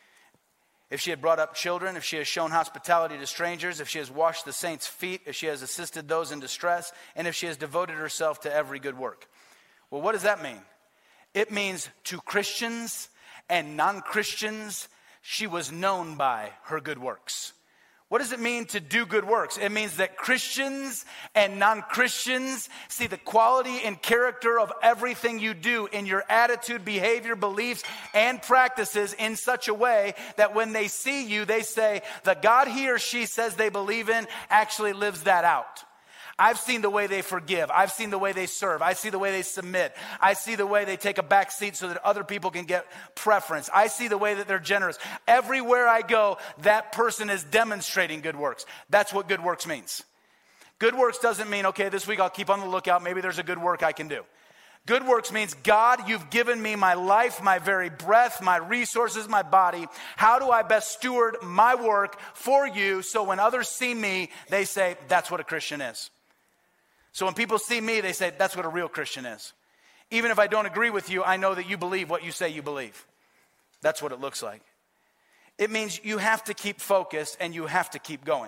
If she had brought up children, if she has shown hospitality to strangers, if she has washed the saints' feet, if she has assisted those in distress, and if she has devoted herself to every good work. Well, what does that mean? It means to Christians and non-Christians, she was known by her good works. What does it mean to do good works? It means that Christians and non-Christians see the quality and character of everything you do in your attitude, behavior, beliefs, and practices in such a way that when they see you, they say, the God he or she says they believe in actually lives that out. I've seen the way they forgive. I've seen the way they serve. I see the way they submit. I see the way they take a back seat so that other people can get preference. I see the way that they're generous. Everywhere I go, that person is demonstrating good works. That's what good works means. Good works doesn't mean, okay, this week I'll keep on the lookout. Maybe there's a good work I can do. Good works means, God, you've given me my life, my very breath, my resources, my body. How do I best steward my work for you so when others see me, they say, that's what a Christian is. So when people see me, they say, that's what a real Christian is. Even if I don't agree with you, I know that you believe what you say you believe. That's what it looks like. It means you have to keep focused and you have to keep going.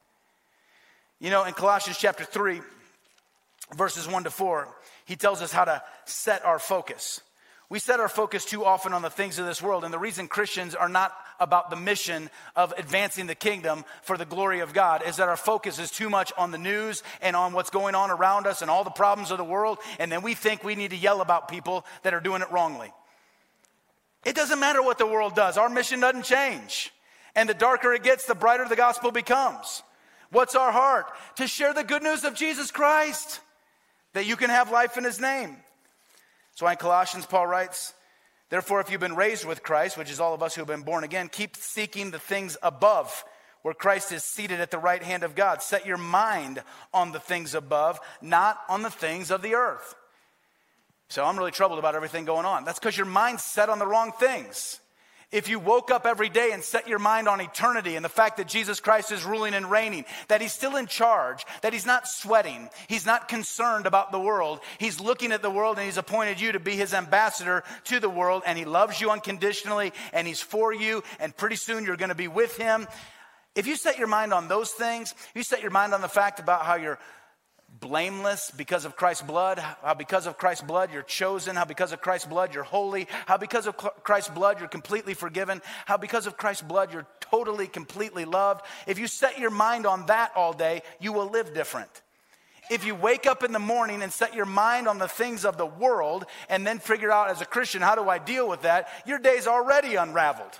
You know, in Colossians chapter 3, verses 1-4, he tells us how to set our focus. We set our focus too often on the things of this world, and the reason Christians are not about the mission of advancing the kingdom for the glory of God is that our focus is too much on the news and on what's going on around us and all the problems of the world, and then we think we need to yell about people that are doing it wrongly. It doesn't matter what the world does. Our mission doesn't change. And the darker it gets, the brighter the gospel becomes. What's our heart? To share the good news of Jesus Christ, that you can have life in his name. So in Colossians, Paul writes, therefore, if you've been raised with Christ, which is all of us who have been born again, keep seeking the things above, where Christ is seated at the right hand of God. Set your mind on the things above, not on the things of the earth. So I'm really troubled about everything going on. That's because your mind's set on the wrong things. If you woke up every day and set your mind on eternity and the fact that Jesus Christ is ruling and reigning, that he's still in charge, that he's not sweating, he's not concerned about the world, he's looking at the world and he's appointed you to be his ambassador to the world, and he loves you unconditionally and he's for you, and pretty soon you're going to be with him. If you set your mind on those things, you set your mind on the fact about how you're blameless because of Christ's blood, how because of Christ's blood you're chosen, how because of Christ's blood you're holy, how because of Christ's blood you're completely forgiven, how because of Christ's blood you're totally, completely loved. If you set your mind on that all day, you will live different. If you wake up in the morning and set your mind on the things of the world and then figure out as a Christian, how do I deal with that? Your day's already unraveled.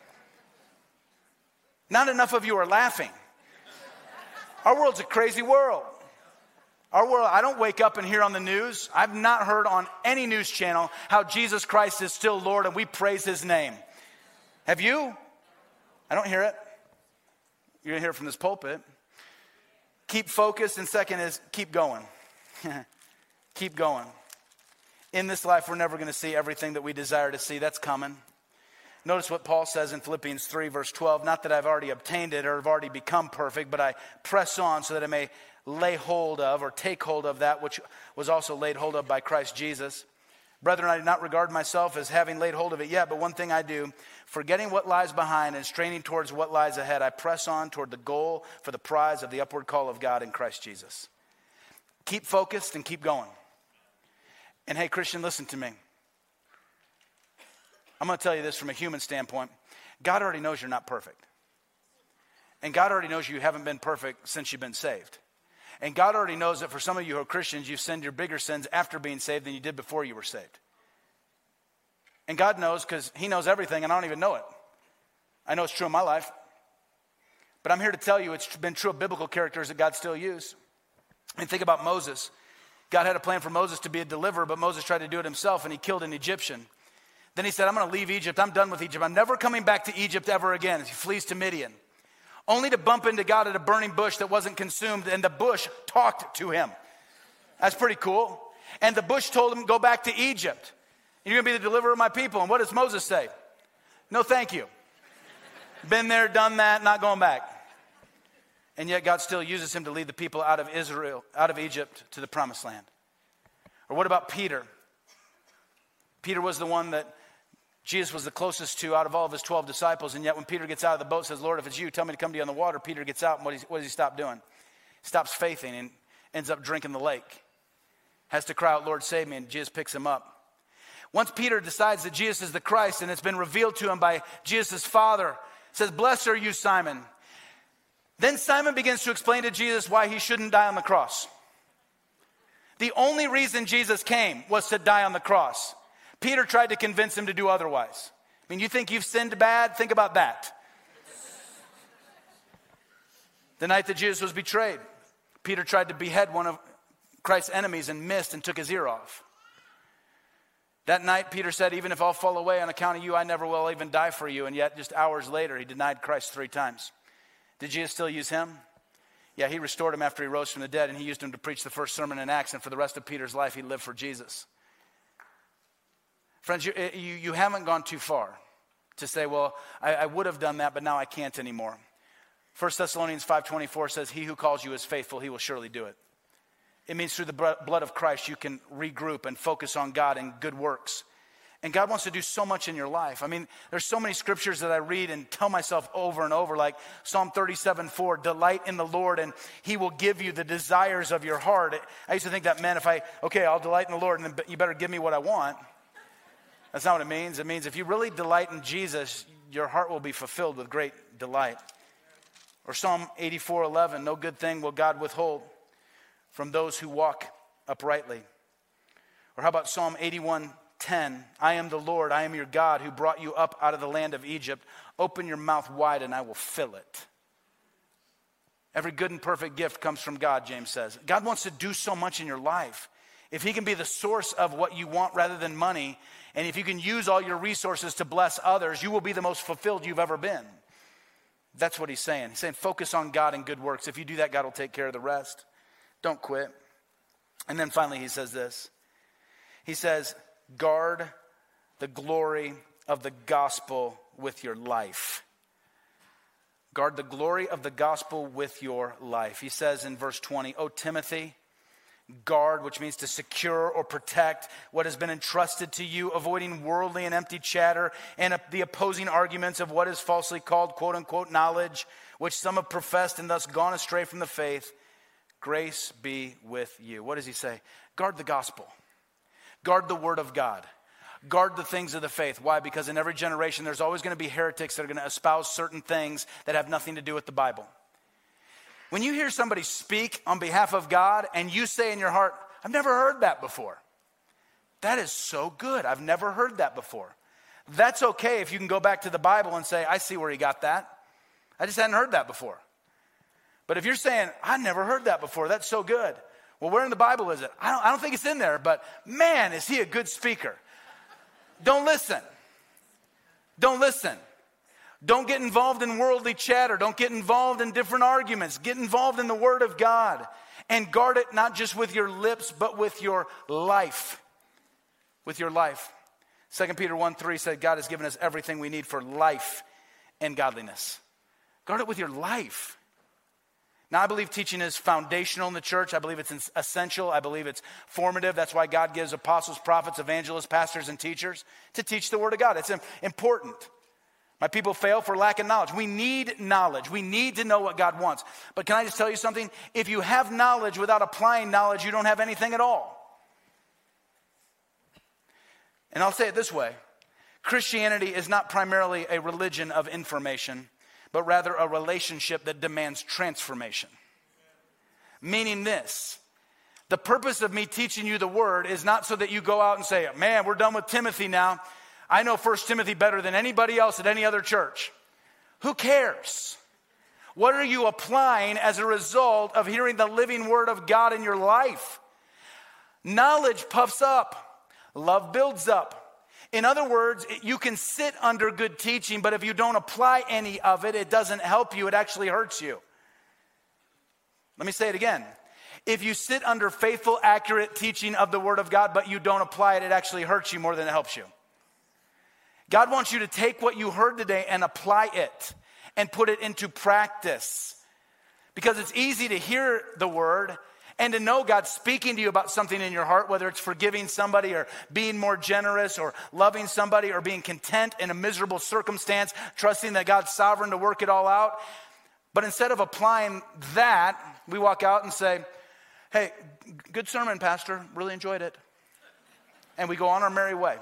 Not enough of you are laughing. Our world's a crazy world. Our world, I don't wake up and hear on the news. I've not heard on any news channel how Jesus Christ is still Lord and we praise his name. Have you? I don't hear it. You're going to hear it from this pulpit. Keep focused, and second is keep going. Keep going. In this life, we're never going to see everything that we desire to see. That's coming. Notice what Paul says in Philippians 3, verse 12. Not that I've already obtained it or have already become perfect, but I press on so that I may lay hold of or take hold of that which was also laid hold of by Christ Jesus. Brethren, I do not regard myself as having laid hold of it yet, but one thing I do, forgetting what lies behind and straining towards what lies ahead, I press on toward the goal for the prize of the upward call of God in Christ Jesus. Keep focused and keep going. And hey, Christian, listen to me. I'm going to tell you this from a human standpoint. God already knows you're not perfect. And God already knows you haven't been perfect since you've been saved. And God already knows that for some of you who are Christians, you've sinned your bigger sins after being saved than you did before you were saved. And God knows because he knows everything and I don't even know it. I know it's true in my life. But I'm here to tell you it's been true of biblical characters that God still used. And think about Moses. God had a plan for Moses to be a deliverer, but Moses tried to do it himself and he killed an Egyptian. Then he said, I'm going to leave Egypt. I'm done with Egypt. I'm never coming back to Egypt ever again. He flees to Midian. Only to bump into God at a burning bush that wasn't consumed, and the bush talked to him. That's pretty cool. And the bush told him, go back to Egypt. You're going to be the deliverer of my people. And what does Moses say? No, thank you. Been there, done that, not going back. And yet God still uses him to lead the people out of Israel, out of Egypt to the promised land. Or what about Peter? Peter was the one that Jesus was the closest to out of all of his 12 disciples, and yet when Peter gets out of the boat, says, Lord, if it's you, tell me to come to you on the water. Peter gets out, and what does he stop doing? He stops faithing and ends up drinking the lake. Has to cry out, Lord, save me, and Jesus picks him up. Once Peter decides that Jesus is the Christ, and it's been revealed to him by Jesus' Father, says, blessed are you, Simon. Then Simon begins to explain to Jesus why he shouldn't die on the cross. The only reason Jesus came was to die on the cross. Peter tried to convince him to do otherwise. I mean, you think you've sinned bad? Think about that. The night that Jesus was betrayed, Peter tried to behead one of Christ's enemies and missed and took his ear off. That night, Peter said, even if I'll fall away on account of you, I never will even die for you. And yet, just hours later, he denied Christ 3 times. Did Jesus still use him? Yeah, he restored him after he rose from the dead, and he used him to preach the first sermon in Acts, and for the rest of Peter's life, he lived for Jesus. Friends, you haven't gone too far to say, well, I would have done that, but now I can't anymore. 1 Thessalonians 5:24 says, he who calls you is faithful, he will surely do it. It means through the blood of Christ, you can regroup and focus on God and good works. And God wants to do so much in your life. I mean, there's so many scriptures that I read and tell myself over and over, like Psalm 37:4, delight in the Lord and he will give you the desires of your heart. I used to think that meant I'll delight in the Lord and then you better give me what I want. That's not what it means. It means if you really delight in Jesus, your heart will be fulfilled with great delight. Or Psalm 84:11, no good thing will God withhold from those who walk uprightly. Or how about Psalm 81:10, I am the Lord, I am your God who brought you up out of the land of Egypt. Open your mouth wide and I will fill it. Every good and perfect gift comes from God, James says. God wants to do so much in your life. If he can be the source of what you want rather than money, and if you can use all your resources to bless others, you will be the most fulfilled you've ever been. That's what he's saying. He's saying focus on God and good works. If you do that, God will take care of the rest. Don't quit. And then finally he says this. He says, guard the glory of the gospel with your life. Guard the glory of the gospel with your life. He says in verse 20, O Timothy, guard, which means to secure or protect what has been entrusted to you, avoiding worldly and empty chatter and the opposing arguments of what is falsely called, quote unquote, knowledge, which some have professed and thus gone astray from the faith. Grace be with you. What does he say? Guard the gospel. Guard the word of God. Guard the things of the faith. Why? Because in every generation, there's always going to be heretics that are going to espouse certain things that have nothing to do with the Bible. When you hear somebody speak on behalf of God and you say in your heart, I've never heard that before. That is so good. I've never heard that before. That's okay if you can go back to the Bible and say, I see where he got that. I just hadn't heard that before. But if you're saying, I never heard that before, that's so good. Well, where in the Bible is it? I don't think it's in there, but man, is he a good speaker. Don't listen. Don't listen. Don't get involved in worldly chatter. Don't get involved in different arguments. Get involved in the word of God and guard it not just with your lips, but with your life. With your life. 2 Peter 1:3 said God has given us everything we need for life and godliness. Guard it with your life. Now, I believe teaching is foundational in the church. I believe it's essential. I believe it's formative. That's why God gives apostles, prophets, evangelists, pastors, and teachers to teach the word of God. It's important. My people fail for lack of knowledge. We need knowledge. We need to know what God wants. But can I just tell you something? If you have knowledge without applying knowledge, you don't have anything at all. And I'll say it this way. Christianity is not primarily a religion of information, but rather a relationship that demands transformation. Meaning this, the purpose of me teaching you the word is not so that you go out and say, man, we're done with Timothy now. I know 1 Timothy better than anybody else at any other church. Who cares? What are you applying as a result of hearing the living word of God in your life? Knowledge puffs up. Love builds up. In other words, you can sit under good teaching, but if you don't apply any of it, it doesn't help you. It actually hurts you. Let me say it again. If you sit under faithful, accurate teaching of the word of God, but you don't apply it, it actually hurts you more than it helps you. God wants you to take what you heard today and apply it and put it into practice. Because it's easy to hear the word and to know God's speaking to you about something in your heart, whether it's forgiving somebody or being more generous or loving somebody or being content in a miserable circumstance, trusting that God's sovereign to work it all out. But instead of applying that, we walk out and say, hey, good sermon, Pastor. Really enjoyed it. And we go on our merry way.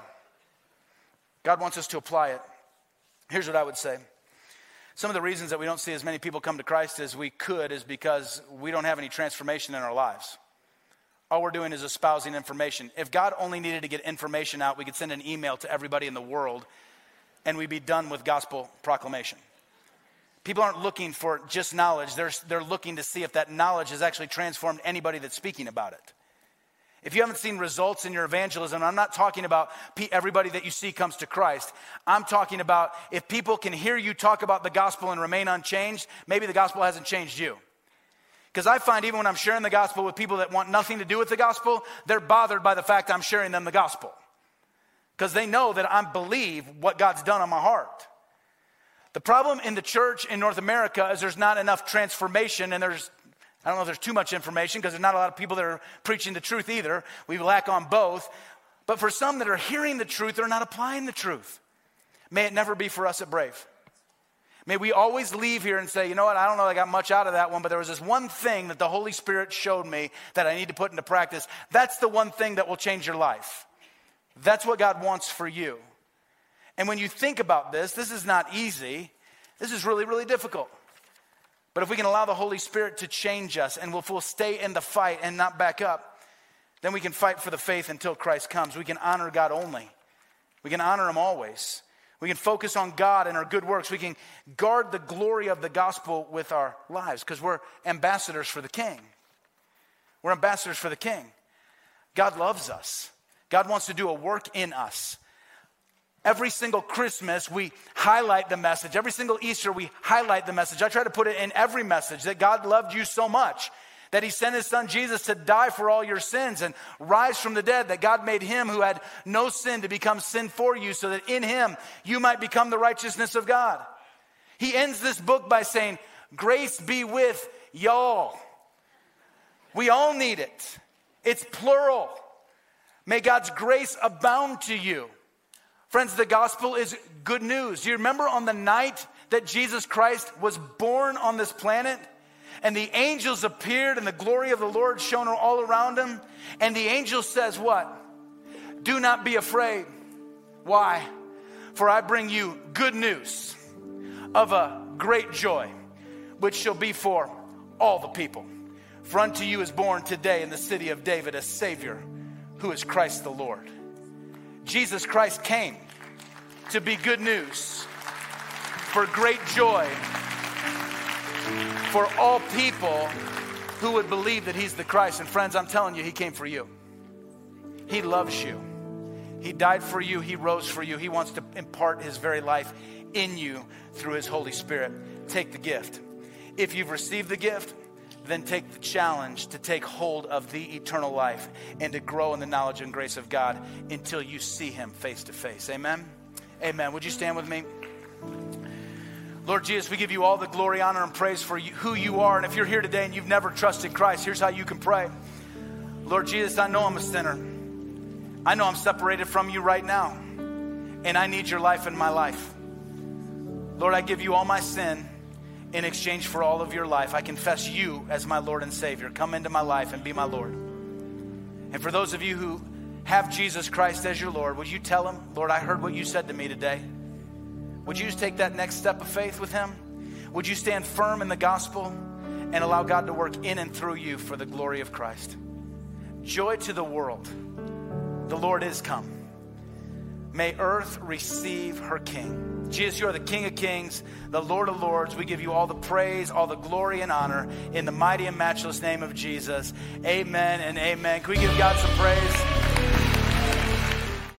God wants us to apply it. Here's what I would say. Some of the reasons that we don't see as many people come to Christ as we could is because we don't have any transformation in our lives. All we're doing is espousing information. If God only needed to get information out, we could send an email to everybody in the world and we'd be done with gospel proclamation. People aren't looking for just knowledge. They're looking to see if that knowledge has actually transformed anybody that's speaking about it. If you haven't seen results in your evangelism, I'm not talking about everybody that you see comes to Christ. I'm talking about if people can hear you talk about the gospel and remain unchanged, maybe the gospel hasn't changed you. Because I find even when I'm sharing the gospel with people that want nothing to do with the gospel, they're bothered by the fact I'm sharing them the gospel. Because they know that I believe what God's done on my heart. The problem in the church in North America is there's not enough transformation, and I don't know if there's too much information because there's not a lot of people that are preaching the truth either. We lack on both. But for some that are hearing the truth, they're not applying the truth. May it never be for us at Brave. May we always leave here and say, you know what, I don't know I got much out of that one, but there was this one thing that the Holy Spirit showed me that I need to put into practice. That's the one thing that will change your life. That's what God wants for you. And when you think about this is not easy. This is really, really difficult. But if we can allow the Holy Spirit to change us and we'll stay in the fight and not back up, then we can fight for the faith until Christ comes. We can honor God only. We can honor him always. We can focus on God and our good works. We can guard the glory of the gospel with our lives because we're ambassadors for the King. We're ambassadors for the King. God loves us. God wants to do a work in us. Every single Christmas, we highlight the message. Every single Easter, we highlight the message. I try to put it in every message that God loved you so much That he sent his son Jesus to die for all your sins and rise from the dead, that God made him who had no sin to become sin for you so that in him you might become the righteousness of God. He ends this book by saying, grace be with y'all. We all need it. It's plural. May God's grace abound to you. Friends, the gospel is good news. Do you remember on the night that Jesus Christ was born on this planet? And the angels appeared and the glory of the Lord shone all around him. And the angel says what? Do not be afraid. Why? For I bring you good news of a great joy, which shall be for all the people. For unto you is born today in the city of David a Savior, who is Christ the Lord. Jesus Christ came to be good news for great joy for all people who would believe that he's the Christ. And friends, I'm telling you, he came for you. He loves you. He died for you. He rose for you. He wants to impart his very life in you through his Holy Spirit. Take the gift. If you've received the gift, then take the challenge to take hold of the eternal life and to grow in the knowledge and grace of God until you see him face to face. Amen? Amen. Would you stand with me? Lord Jesus, we give you all the glory, honor, and praise for who you are. And if you're here today and you've never trusted Christ, here's how you can pray. Lord Jesus, I know I'm a sinner. I know I'm separated from you right now. And I need your life in my life. Lord, I give you all my sin in exchange for all of your life. I confess you as my Lord and Savior. Come into my life and be my Lord. And for those of you who have Jesus Christ as your Lord, would you tell him, Lord, I heard what you said to me today. Would you just take that next step of faith with him? Would you stand firm in the gospel and allow God to work in and through you for the glory of Christ? Joy to the world. The Lord is come. May earth receive her King. Jesus, you are the King of Kings, the Lord of Lords. We give you all the praise, all the glory and honor in the mighty and matchless name of Jesus. Amen and amen. Can we give God some praise?